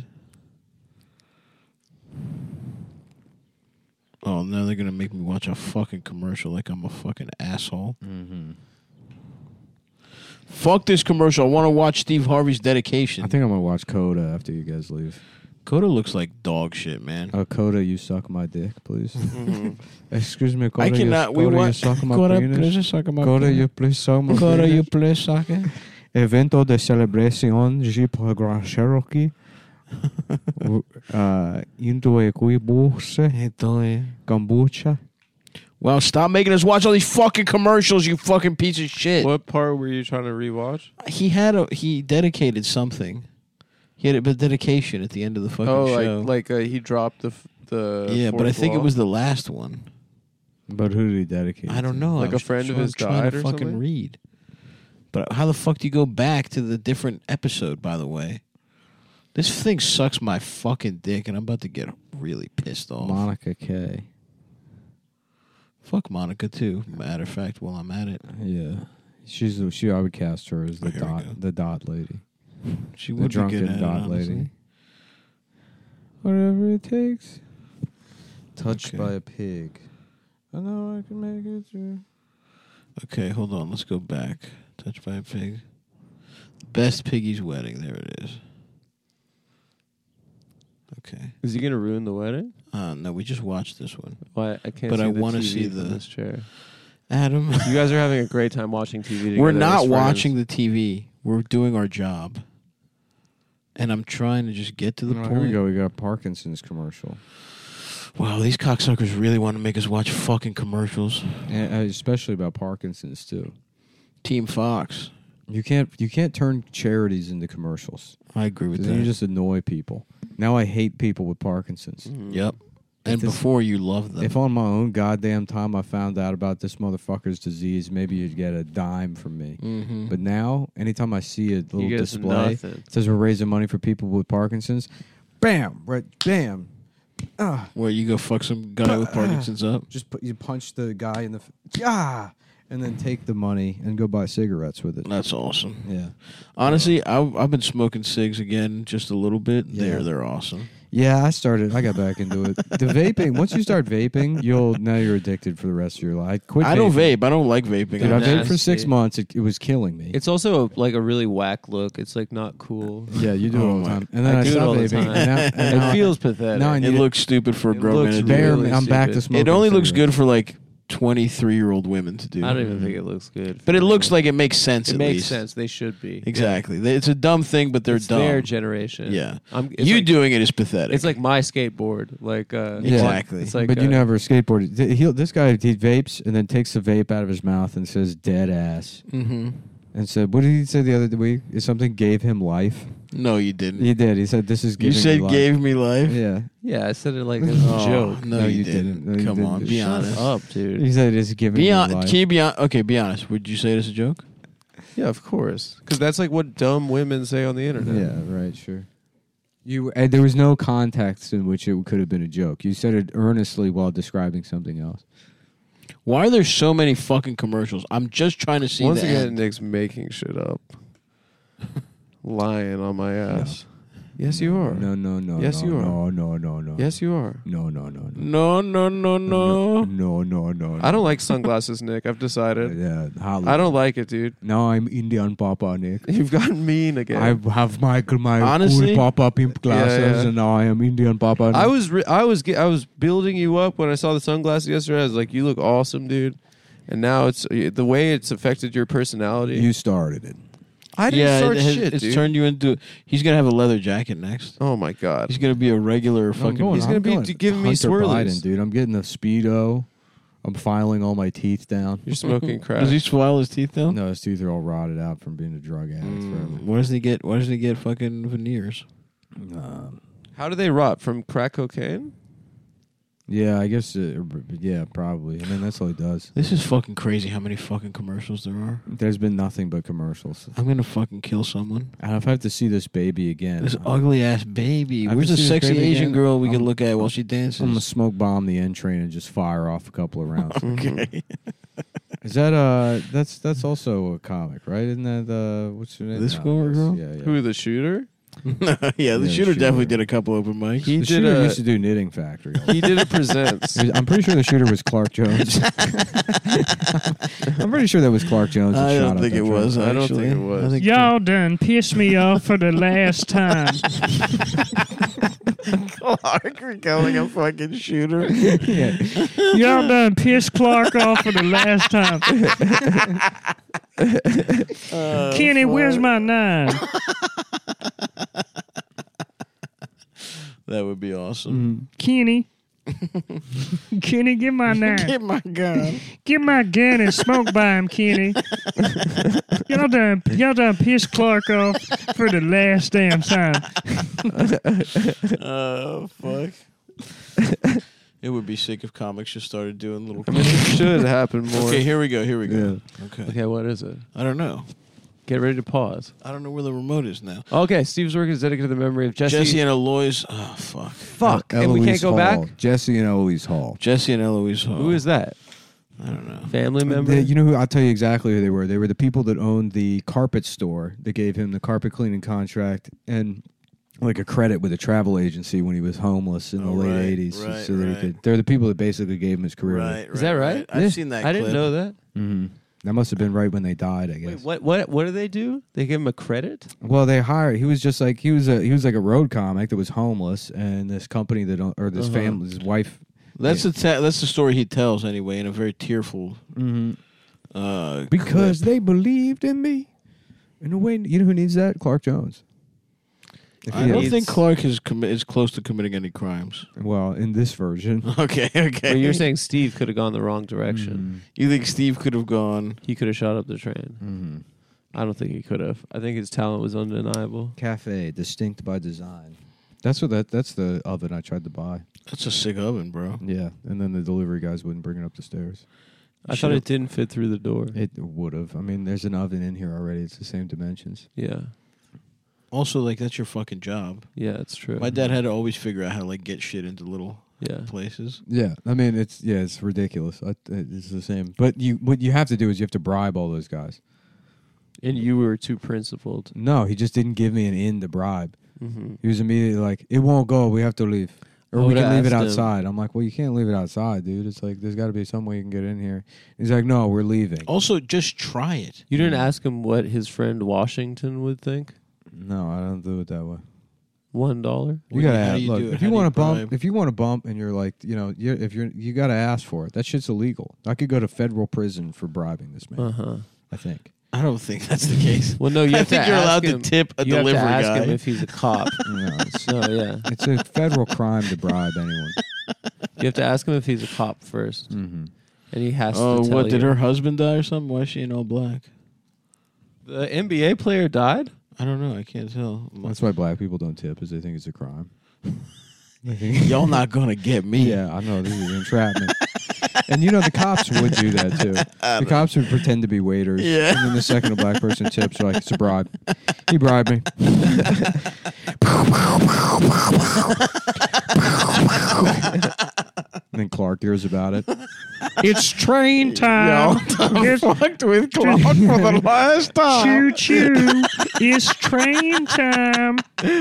Oh, now they're gonna make me watch a fucking commercial like I'm a fucking asshole. Mm-hmm. Fuck this commercial. I want to watch Steve Harvey's dedication. I think I'm gonna watch Coda after you guys leave. Coda looks like dog shit, man. Uh, Coda, you suck my dick, please. Mm-hmm. Excuse me, Coda. I cannot. You, We Coda, you want. suck my Coda, penis. please suck my Coda, penis. you please suck my Coda, penis. you please suck it. Evento de celebración Jeep Grand Cherokee. uh, Indo Equibus, Kombucha. Well, stop making us watch all these fucking commercials, you fucking piece of shit. What part were you trying to rewatch? He had a he dedicated something. He had a, a dedication at the end of the fucking Oh, show. like like uh, he dropped the f- the yeah, but I fourth think it wall? was the last one. But who did he dedicate? I don't to? know. Like I a friend was of trying- his trying died to or fucking something? read. But how the fuck do you go back to the different episode, by the way? This thing sucks my fucking dick, and I'm about to get really pissed off. Monica K. Fuck Monica, too. Matter of fact, while I'm at it. Yeah. She's the, she I would cast her as Oh, the here we dot go. the dot lady. She The would be drunken good at it, dot honestly. lady. Whatever it takes. Touched Okay. by a pig. I know I can make it through. Okay, hold on. Let's go back. Touched by a pig. Best Piggy's wedding. There it is. Okay. Is he gonna ruin the wedding? Uh, no, we just watched this one. Why I can't. But see I the wanna T V see from the- this chair. Adam. You guys are having a great time watching T V. Together We're as not friends. watching the T V. We're doing our job. And I'm trying to just get to the Oh, point. here we go. We got a Parkinson's commercial. Wow, these cocksuckers really want to make us watch fucking commercials. And, uh, especially about Parkinson's too. Team Fox. You can't you can't turn charities into commercials. I agree with 'Cause that. then you just annoy people. Now I hate people with Parkinson's. Yep. And this- before you loved them. If on my own goddamn time I found out about this motherfucker's disease, maybe you'd get a dime from me. mm-hmm. But now, anytime I see a little You get display nothing. it says we're raising money for people with Parkinson's, bam, right, bam, ah, Where you go fuck some guy with Parkinson's up. just put, you punch the guy in the f- ah, and then take the money and go buy cigarettes with it. That's awesome. Yeah, Honestly, I've, I've been smoking cigs again just a little bit. Yeah. They're they're awesome. yeah. I started. I got back into it. The vaping. Once you start vaping, you'll now you're addicted for the rest of your life. I quit. I don't vaping. vape. I don't like vaping. Dude, I I'm vaped for nasty. six months. It, it was killing me. It's also a, like a really whack look. It's like not cool. yeah, you do it Oh all the my- time. And then I I, do it stopped all the vaping. time. And now, and now It feels pathetic. now I It need looks stupid for a It grown looks man to bare. do. really I'm back to stupid. smoking. It only looks cigarettes. good for like twenty-three year old women to do. I don't even think it looks good. But it looks like it makes sense. it at makes least. sense. They should be Exactly. They- It's a dumb thing, but they're It's dumb. their generation. Yeah. I'm, it's You like, doing it is pathetic. It's like my skateboard. Like uh, Yeah. Exactly. It's like but you uh, never skateboarded. Th- He, this guy, he vapes and then takes the vape out of his mouth and says "dead ass" mm-hmm. and said, "What did he say the other week? Is something gave him life?" No, you didn't. He did. He said, "This is you giving said me life." gave me life. Yeah. Yeah, I said it like as a Oh, joke. No, No, you, you didn't. didn't. No, you Come didn't. on, be Shut honest. Up, dude. He said, "It's giving Be me on. life." Can you be on? Okay, be honest. Would you say it as a joke? Yeah, of course. Because that's like what dumb women say on the internet. Yeah. Right. Sure. You. And there was no context in which it could have been a joke. You said it earnestly while describing something else. Why are there so many fucking commercials? I'm just trying to see Once the again, end. Nick's making shit up. Lying on my ass. Yes, you are. No. No. No. Yes, no, you are. No. No. No. No. Yes, you are. No. No. No. No, No. no, no, no. No. No. No. I don't like sunglasses, Nick. I've decided. Yeah. Hollywood. I don't like it, dude. Now I'm Indian Papa Nick. You've gotten mean again. I have my my Honestly? cool Papa pimp glasses, Yeah, yeah. and now I am Indian Papa. I was re- I was ge- I was building you up when I saw the sunglasses yesterday. I was like, "You look awesome, dude." And now it's the way it's affected your personality. You started it. I didn't Yeah, start it has, shit, it's dude. turned you into. He's gonna have a leather jacket next. Oh my god. He's gonna be a regular I'm fucking. going- He's gonna I'm be going d- giving me Hunter swirlies. Biden, dude. I'm getting a speedo. I'm filing all my teeth down. You're smoking crack. Does he swallow his teeth down? No, his teeth are all rotted out from being a drug addict Mm, where does he get? Where does he get fucking veneers? forever. Um, How do they rot from crack cocaine? yeah, I guess. Uh, yeah, probably. I mean, that's all he does. This is fucking crazy. How many fucking commercials there are? There's been nothing but commercials. I'm gonna fucking kill someone. And if I have to see this baby again, This I'm, ugly ass baby. I have Where's to the see this sexy baby Asian again. girl we I'm- can look at while she dances? I'm gonna smoke bomb the N train and just fire off a couple of rounds. okay. Is that uh? That's that's also a comic, right? Isn't that uh? What's her name? This No, girl, yes. girl? Yeah, yeah. Who, the shooter? yeah, the Yeah, shooter shooter. definitely did a couple open mics. He the did shooter a- used to do Knitting Factory. He did a presents. He was- I'm pretty sure the shooter was Clark Jones. I'm pretty sure that was Clark Jones. that I shot don't up think that it train. was. I don't actually. think it was. I think Y'all done pissed me off for the last time. Clark are calling a fucking shooter. Yeah. Y'all done pissed Clark off for the last time. Uh, Kenny, where's my nine? That would be awesome. Kenny. Kenny, give my nine. Get my gun. Give my gun and smoke by him, Kenny. y'all done y'all done pissed Clark off for the last damn time. Oh fuck. It would be sick if comics just started doing little. I mean, it should happen more. Okay, here we go. Here we go. Yeah. Okay. Okay, what is it? I don't know. Get ready to pause. I don't know where the remote is now. Okay, Steve's work is dedicated to the memory of Jesse. Jesse and Eloise. Oh, fuck. Fuck. and we can't Eloise go Hall. back? Jesse and Eloise Hall. Jesse and Eloise Hall. Who is that? I don't know. Family member? They- you know who? I'll tell you exactly who they were. They were the people that owned the carpet store that gave him the carpet cleaning contract and like a credit with a travel agency when he was homeless in the Oh, late right, eighties. right, so that right. he could. They're the people that basically gave him his career. Right, Is that right? I've Yeah. seen that I clip. didn't know that. hmm That must have been right when they died, I guess. Wait, what? What? What do they do? They give him a credit? Well, they hired. He was just like he was a he was like a road comic that was homeless, and this company that own- or this Uh-huh. family, his wife. That's the ta- that's the story he tells anyway, in a very tearful. Mm-hmm. Uh, Because clip. they believed in me. In a way, you know who needs that? Clark Jones. If I he don't had- think Clark is commi- is close to committing any crimes. Well, in this version. Okay, okay. Well, you're saying Steve could have gone the wrong direction. You think Steve could have gone? He could have shot up the train. Mm-hmm. I don't think he could have. I think his talent was undeniable. Cafe, distinct by design. That's what that. That's the oven I tried to buy. That's a sick oven, bro. Yeah, and then the delivery guys wouldn't bring it up the stairs. I thought it didn't fit through the door. It would have. I mean, there's an oven in here already. It's the same dimensions. Yeah. Also, like that's your fucking job. Yeah, it's true. My dad had to always figure out how to like get shit into little Yeah. places. Yeah, I mean, it's yeah, it's ridiculous. I, it's the same. But you, what you have to do is you have to bribe all those guys. And you were too principled. No, he just didn't give me an in to bribe. Mm-hmm. He was immediately like, "It won't go. We have to leave, or I we would've can leave it asked him. outside." I'm like, "Well, you can't leave it outside, dude. It's like there's got to be some way you can get in here." He's like, "No, we're leaving." Also, just try it. You didn't ask him what his friend Washington would think? No, I don't do it that way. One dollar? You What do gotta how ask, do you look. do it? If How you do want to bump, bribe? if you want to bump, and you're like, you know, you're, if you're, you gotta ask for it. That shit's illegal. I could go to federal prison for bribing this man. Uh huh. I think. I don't think that's the case. Well, no, you I have think to you're ask allowed him, to tip a you delivery have to ask guy. him if he's a cop. No, it's, No, yeah. it's a federal crime to bribe anyone. You have to ask him if he's a cop first, Mm-hmm. and he has Oh, to tell what you. did her husband die or something? Why is she in all black? The N B A player died? I don't know. I can't tell. That's why black people don't tip, is they think it's a crime. They think- Y'all not gonna get me. yeah, I know this is entrapment. And you know the cops would do that too. The cops would pretend to be waiters. Yeah. And then the second a black person tips, they're like, it's a bribe. He bribed me. And then Clark hears about it. It's train time. It's fucked with Clark for the last choo choo. It's train time.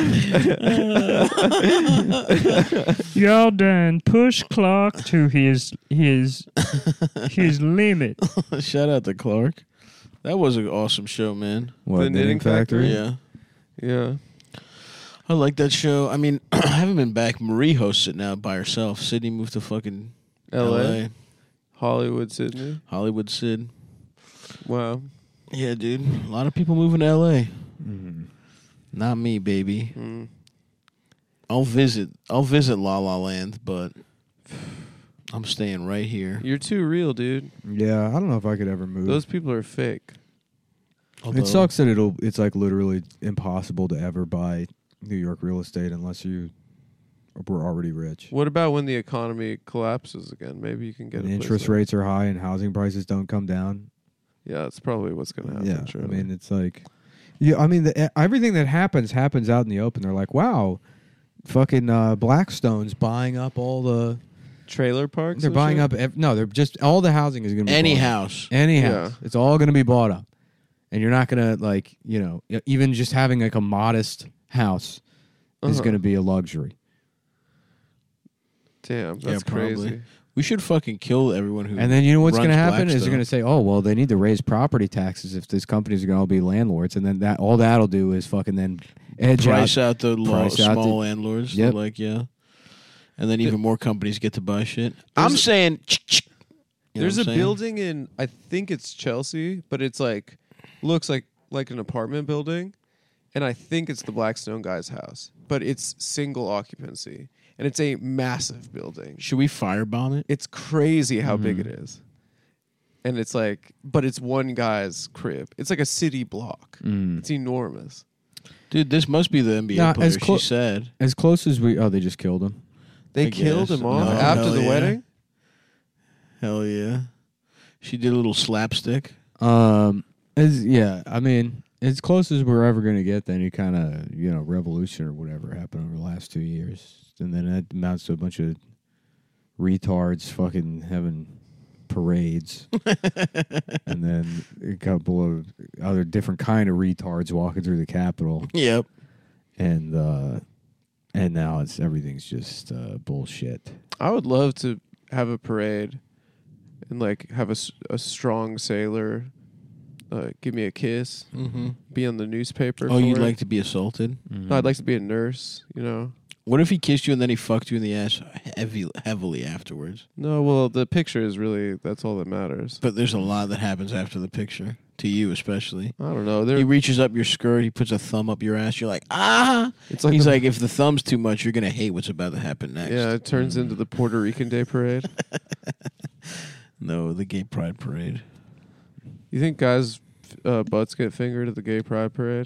Y'all done push Clark to his his his limit. Shout out to Clark. That was an awesome show, man. What, The Knitting Factory? Yeah. Yeah. I like that show. I mean, I haven't been back. Marie hosts it now by herself. Sydney moved to fucking L A? L A. Hollywood, Sydney. Hollywood Sid. Wow. Yeah, dude. A lot of people moving to L A. Mhm. Not me, baby. Mm. I'll visit. I'll visit La La Land, but I'm staying right here. You're too real, dude. Yeah, I don't know if I could ever move. Those people are fake. Although- It sucks that it'll. It's like literally impossible to ever buy New York real estate unless you were already rich. What about when the economy collapses again? Maybe you can get And a place interest there. rates are high and housing prices don't come down. Yeah, that's probably what's going to happen. Yeah, surely. I mean it's like, yeah, I mean the, everything that happens happens out in the open. They're like, wow, fucking uh, Blackstone's buying up all the. trailer parks. They're and buying shit? up. Ev- no, they're just all the housing is going to be any bought up. house. Any Yeah. house. It's all going to be bought up, and you're not going to like you know e- even just having like a modest house is Uh-huh. going to be a luxury. Damn, Yeah, that's probably. crazy. We should fucking kill everyone who. And then you know what's runs going to happen is Blackstone. they're going to say, "Oh, well, they need to raise property taxes if these companies are going to all be landlords," and then that all that'll do is fucking then edge price out. out the law, price out small the- landlords. They're Yep. like, yeah. And then even more companies get to buy shit. There's I'm a- saying. You know There's what a I'm saying? building in I think it's Chelsea, but it's like looks like like an apartment building, and I think it's the Blackstone guy's house, but it's single occupancy, and it's a massive building. Should we firebomb it? It's crazy how big Mhm. it is. And it's like, but it's one guy's crib. It's like a city block. Mm. It's enormous. Dude, this must be the N B A Nah, player. as clo- she said. As close as we, oh, they just killed him. They I killed guess. him off No, after hell the yeah. wedding. Hell yeah. She did a little slapstick. Um, as yeah, I mean, as close as we're ever going to get to any kind of, you know, revolution or whatever happened over the last two years. And then that amounts to a bunch of retards fucking having parades. And then a couple of other different kind of retards walking through the Capitol. Yep. And, uh, and now it's everything's just uh, bullshit. I would love to have a parade and like have a, s- a strong sailor uh, give me a kiss, Mm-hmm. be on the newspaper. Oh, for you'd it. like to be assaulted? No, I'd like to be a nurse. You know. What if he kissed you and then he fucked you in the ass heavy, heavily afterwards? No, well, the picture is really that's all that matters. But there's a lot that happens after the picture, to you especially. I don't know. There, He reaches up your skirt, he puts a thumb up your ass, you're like, ah! it's like He's the- like, if the thumb's too much, you're going to hate what's about to happen next. yeah, it turns into the Puerto Rican Day Parade. No, the gay pride parade. You think guys' uh, butts get fingered at the Gay Pride Parade?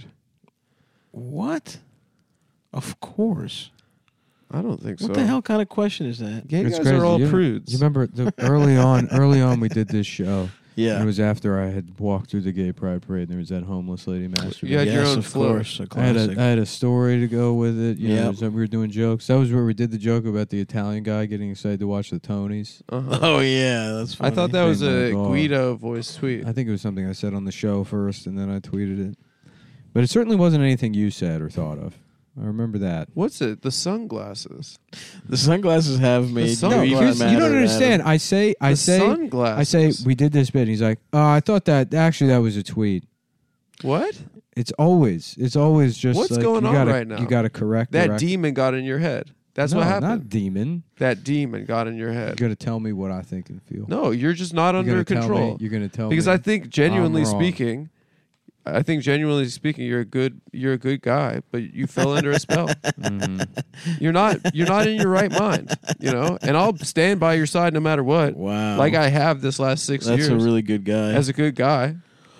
What? Of course. I don't think What so. the hell kind of question is that? Gay It's guys crazy. are all you, prudes. You remember the, early on, early on we did this show. Yeah. It was after I had walked through the gay pride parade and there was that homeless lady masturbating. You had yes, your own of float. course. A I had, classic. a, I had a story to go with it. You know, Yep. so we were doing jokes. That was where we did the joke about the Italian guy getting excited to watch the Tonys. Uh-huh. Oh, yeah, that's funny. I thought that was Big a Mac. Guido voice tweet. I think it was something I said on the show first, and then I tweeted it. But it certainly wasn't anything you said or thought of. I remember that. What's it? The sunglasses. The sunglasses have made sunglasses- you No, even because you don't madder, understand. Adam. I say, I the say, sunglasses. I say, we did this bit. And he's like, oh, I thought that actually that was a tweet. What? It's always, it's always just What's like, going you on gotta, right now? You got to correct the That rec- demon got in your head. That's no, what happened. Not demon. That demon got in your You head. got to tell me what I think and feel. No, you're just not You're under gonna tell control. me- you're going to tell because me. I think genuinely I'm wrong. speaking, I think genuinely speaking, you're a good you're a good guy, but you fell under a spell. Mhm. You're not you're not in your right mind, you know. And I'll stand by your side no matter what, Wow. like I have this last six That's years a really good guy. as a good guy.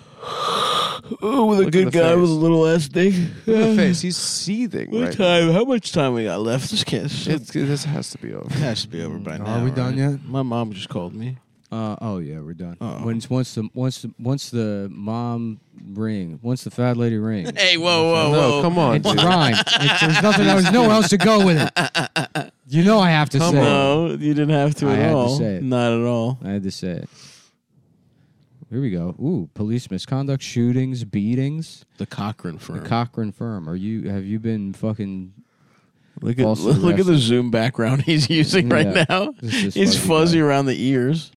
oh, with a Look at good the guy face. with a little ass dick. Look at the face; he's seething. What Right time? How much time we got left? This can't. now. It, this has to be over. It has to be over by Are now. we done right? yet? My mom just called me. Uh, oh yeah, we're done. Uh-oh. Once once the once the, once the mom ring, once the fat lady rings. Hey, whoa, whoa, No, whoa! come on. It's dude. rhyme. It's, there's nothing. There's nowhere else to go with it. You know I have to Come say on. it. No, you didn't have to I at had to all. say it. Not at all. I had to say it. Here we go. Ooh, police misconduct, shootings, beatings. The Cochrane firm. The Cochrane firm. Are you? Have you been fucking? look at falsely look at the arrested? Zoom background he's using right Yeah. now. This is It's fuzzy fuzzy guy. around the ears.